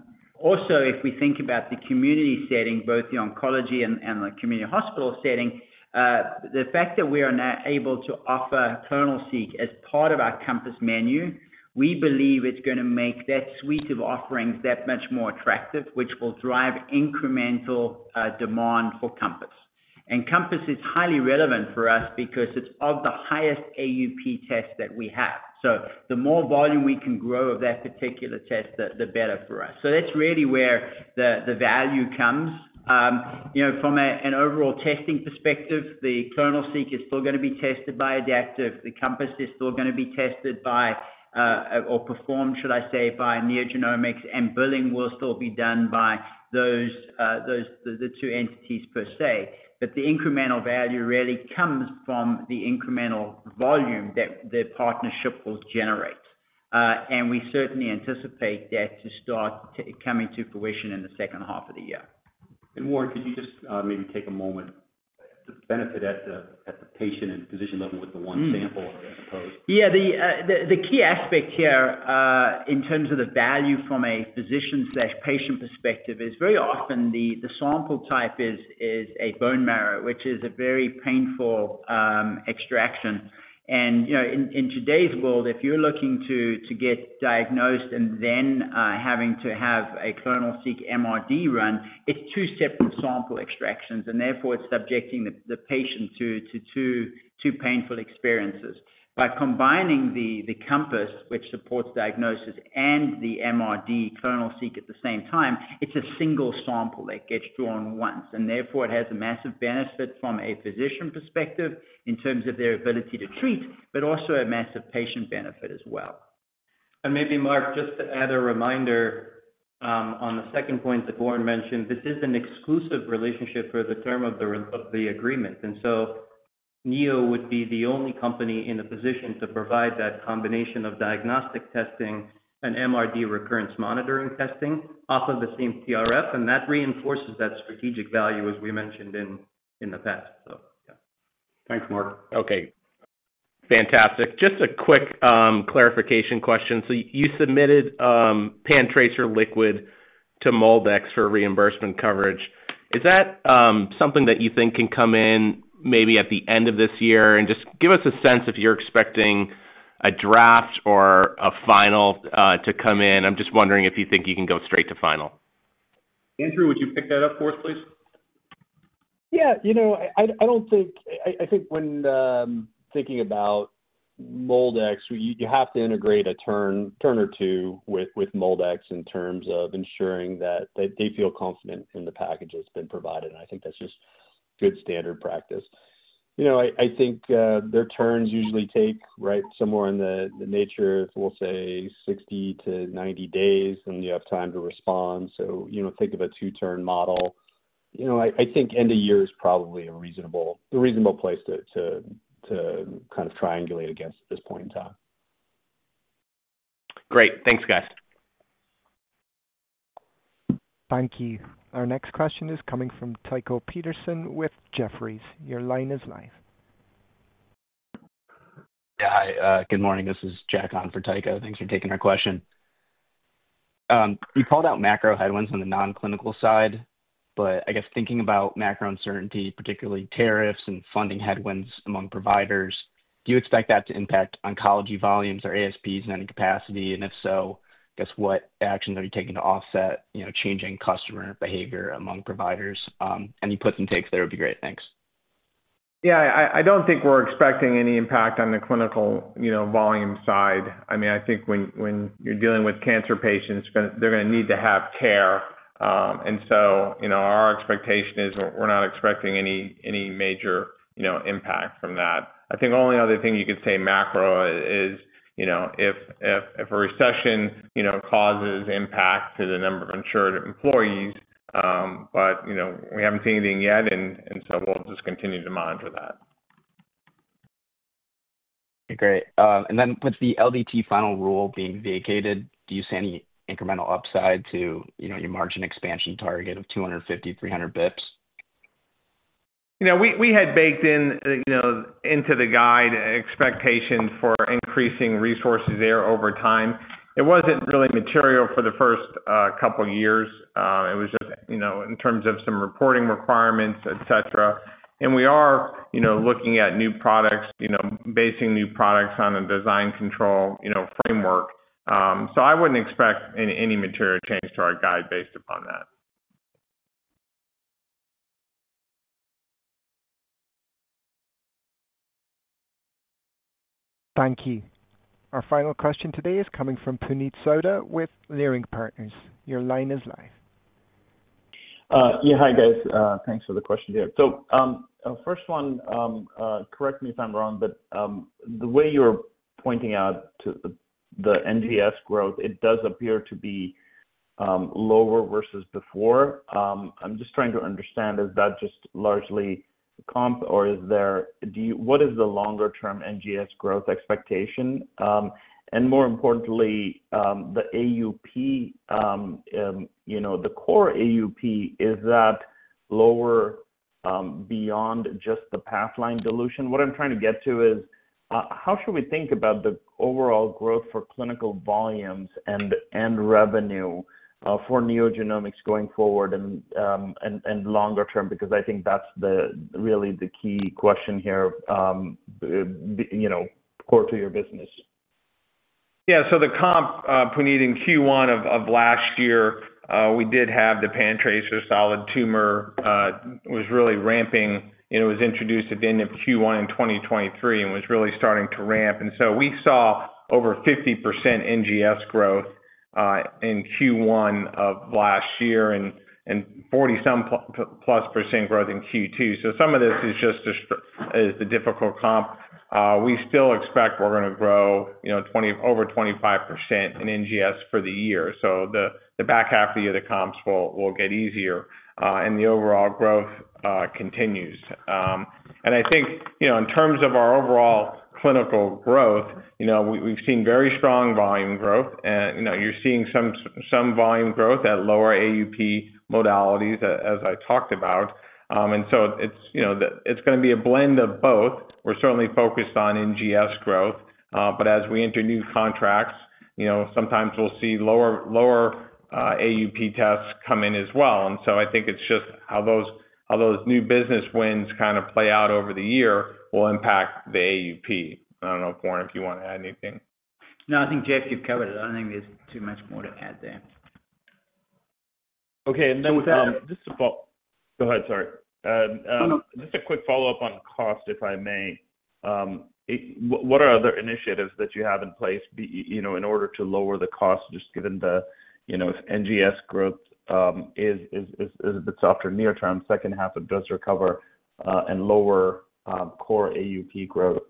Also, if we think about the community setting, both the oncology and, and the community hospital setting, uh, the fact that we are now able to offer clonoSEQ as part of our Compass menu, we believe it's going to make that suite of offerings that much more attractive, which will drive incremental uh, demand for Compass. And Compass is highly relevant for us because it's of the highest A U P test that we have. So the more volume we can grow of that particular test, the, the better for us. So that's really where the, the value comes. Um, you know, from a, an overall testing perspective, the clonoSEQ is still going to be tested by Adaptive. The Compass is still going to be tested by, uh, or performed, should I say, by NeoGenomics, and billing will still be done by those, uh, those the, the two entities per se. But the incremental value really comes from the incremental volume that the partnership will generate. Uh, and we certainly anticipate that to start t- coming to fruition in the second half of the year. And Warren, could you just uh, maybe take a moment to benefit at the at the patient and physician level with the one mm. sample as opposed? Yeah, the, uh, the the key aspect here uh, in terms of the value from a physician slash patient perspective is very often the, the sample type is is a bone marrow, which is a very painful um, extraction. And, you know, in, in today's world, if you're looking to, to get diagnosed and then uh, having to have a clonoSEQ M R D run, it's two separate sample extractions, and therefore it's subjecting the, the patient to, to two, two painful experiences. By combining the, the Compass, which supports diagnosis, and the M R D clonoSEQ at the same time, it's a single sample that gets drawn once, and therefore it has a massive benefit from a physician perspective in terms of their ability to treat, but also a massive patient benefit as well. And maybe, Mark, just to add a reminder um, on the second point that Warren mentioned, this is an exclusive relationship for the term of the, of the agreement, and so Neo would be the only company in a position to provide that combination of diagnostic testing and M R D recurrence monitoring testing off of the same T R F, and that reinforces that strategic value as we mentioned in, in the past. So, yeah. Thanks, Mark. Okay, fantastic. Just a quick um, clarification question. So you submitted um, PanTracer Liquid to MolDX for reimbursement coverage. Is that um, something that you think can come in maybe at the end of this year? And just give us a sense if you're expecting a draft or a final uh, to come in. I'm just wondering if you think you can go straight to final. Andrew, would you pick that up for us, please? Yeah, you know, I, I don't think, I, I think when um, thinking about MolDX, you, you have to integrate a turn, turn or two with, with MolDX in terms of ensuring that they, they feel confident in the package that's been provided. And I think that's just good standard practice. You know, I, I think uh, their turns usually take right somewhere in the, the nature of, we'll say, sixty to ninety days, and you have time to respond. So, you know, think of a two-turn model. You know, I, I think end of year is probably a reasonable, a reasonable place to, to, to kind of triangulate against at this point in time. Great. Thanks, guys. Thank you. Our next question is coming from Tycho Peterson with Jefferies. Your line is live. Yeah, hi. Uh, good morning. This is Jack on for Tycho. Thanks for taking our question. Um, you called out macro headwinds on the non-clinical side, but I guess thinking about macro uncertainty, particularly tariffs and funding headwinds among providers, do you expect that to impact oncology volumes or A S Ps in any capacity? And if so, I guess what actions are you taking to offset, you know, changing customer behavior among providers? Um, any puts and takes there would be great. Thanks. Yeah, I, I don't think we're expecting any impact on the clinical, you know, volume side. I mean, I think when, when you're dealing with cancer patients, they're going to need to have care. Um, and so, you know, our expectation is we're not expecting any, any major, you know, impact from that. I think the only other thing you could say macro is, you know, if, if, if a recession, you know, causes impact to the number of insured employees, um, but, you know, we haven't seen anything yet, and, and so we'll just continue to monitor that. Okay, great. Uh, and then with the L D T final rule being vacated, do you see any incremental upside to, you know, your margin expansion target of two fifty, three hundred bips? You know, we, we had baked in, you know, into the guide expectations for increasing resources there over time. it wasn't really material for the first uh, couple years. Uh, it was just, you know, in terms of some reporting requirements, et cetera. And we are, you know, looking at new products, you know, basing new products on a design control, you know, framework. Um, so I wouldn't expect any, any material change to our guide based upon that. Thank you. Our final question today is coming from Puneet Souda with Leerink Partners. Your line is live. Uh, yeah, hi guys. Uh, thanks for the question here. So, um, uh, first one, um, uh, correct me if I'm wrong, but um, the way you're pointing out to the, the N G S growth, it does appear to be um, lower versus before. Um, I'm just trying to understand: is that just largely comp, or is there? Do you? What is the longer-term N G S growth expectation? Um, And more importantly, um, the A U P, um, um, you know, the core A U P, is that lower um, beyond just the Pathline dilution? What I'm trying to get to is, uh, how should we think about the overall growth for clinical volumes and and revenue uh, for NeoGenomics going forward and um, and and longer term? Because I think that's the really the key question here, um, you know, core to your business. Yeah, so the comp, uh, Puneet, in Q one of, of last year, uh, we did have the PanTracer solid tumor uh, was really ramping. You know, it was introduced at the end of Q one in twenty twenty-three and was really starting to ramp. And so we saw over fifty percent N G S growth uh, in Q one of last year and and forty some plus percent growth in Q two. So some of this is just a, is the difficult comp. Uh, we still expect we're going to grow, you know, twenty over twenty-five percent in N G S for the year. So the, the back half of the year, the comps will, will get easier, uh, and the overall growth uh, continues. Um, and I think, you know, in terms of our overall clinical growth, you know, we, we've seen very strong volume growth, and you know, you're seeing some some volume growth at lower A U P modalities, as I talked about. Um, and so it's, you know, the, it's going to be a blend of both. We're certainly focused on N G S growth, uh, but as we enter new contracts, you know, sometimes we'll see lower lower uh, A U P tests come in as well. And so I think it's just how those how those new business wins kind of play out over the year will impact the A U P. I don't know, Warren, if you want to add anything. No, I think, Jeff, you've covered it. I don't think there's too much more to add there. Okay, and then um, just to follow, go ahead, sorry. Uh, um, just a quick follow-up on cost, if I may. Um, it, what are other initiatives that you have in place, be, you know, in order to lower the cost, just given the, you know, if N G S growth um, is, is, is, is a bit softer near term, second half it does recover, uh, and lower um, core A U P growth?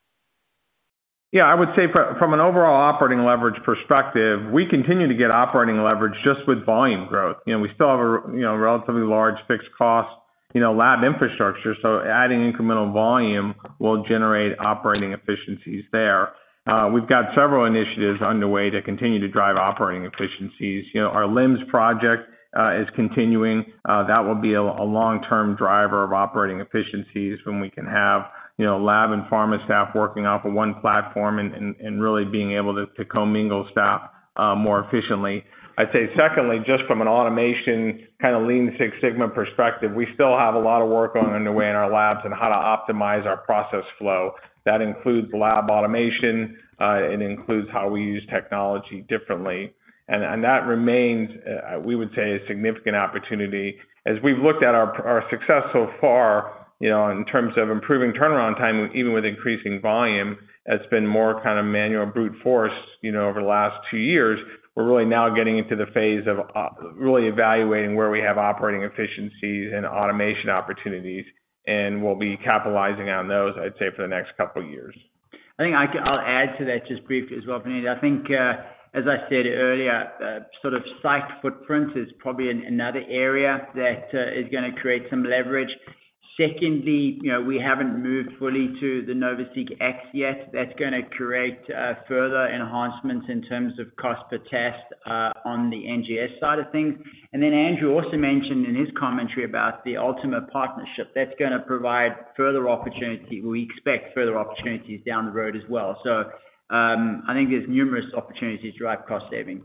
Yeah, I would say from an overall operating leverage perspective, we continue to get operating leverage just with volume growth. You know, we still have a, you know, relatively large fixed cost, you know, lab infrastructure, so adding incremental volume will generate operating efficiencies there. Uh, we've got several initiatives underway to continue to drive operating efficiencies. You know, our LIMS project uh, is continuing. Uh, that will be a, a long-term driver of operating efficiencies when we can have, you know, lab and pharma staff working off of one platform and, and, and really being able to, to commingle staff uh, more efficiently. I'd say secondly, just from an automation kind of Lean Six Sigma perspective, we still have a lot of work going underway in our labs and how to optimize our process flow. That includes lab automation. Uh, it includes how we use technology differently. And, and that remains, uh, we would say, a significant opportunity. As we've looked at our, our success so far, you know, in terms of improving turnaround time, even with increasing volume, it's been more kind of manual brute force, you know, over the last two years. We're really now getting into the phase of uh, really evaluating where we have operating efficiencies and automation opportunities, and we'll be capitalizing on those, I'd say, for the next couple of years. I think I can, I'll add to that just briefly as well, Benita. I think, uh, as I said earlier, uh, sort of site footprint is probably an, another area that uh, is going to create some leverage. Secondly, you know, we haven't moved fully to the NovaSeq X yet. That's going to create uh, further enhancements in terms of cost per test uh, on the N G S side of things. And then Andrew also mentioned in his commentary about the Ultima partnership. That's going to provide further opportunity. We expect further opportunities down the road as well. So um, I think there's numerous opportunities to drive cost saving.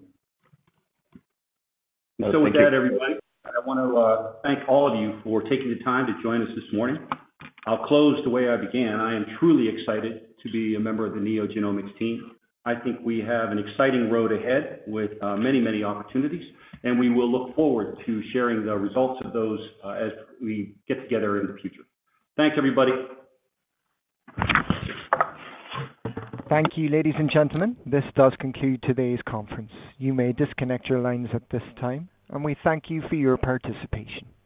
No, so with that, you. everybody, I want to uh, thank all of you for taking the time to join us this morning. I'll close the way I began. I am truly excited to be a member of the NeoGenomics team. I think we have an exciting road ahead with uh, many, many opportunities, and we will look forward to sharing the results of those uh, as we get together in the future. Thanks, everybody. Thank you, ladies and gentlemen. This does conclude today's conference. You may disconnect your lines at this time, and we thank you for your participation.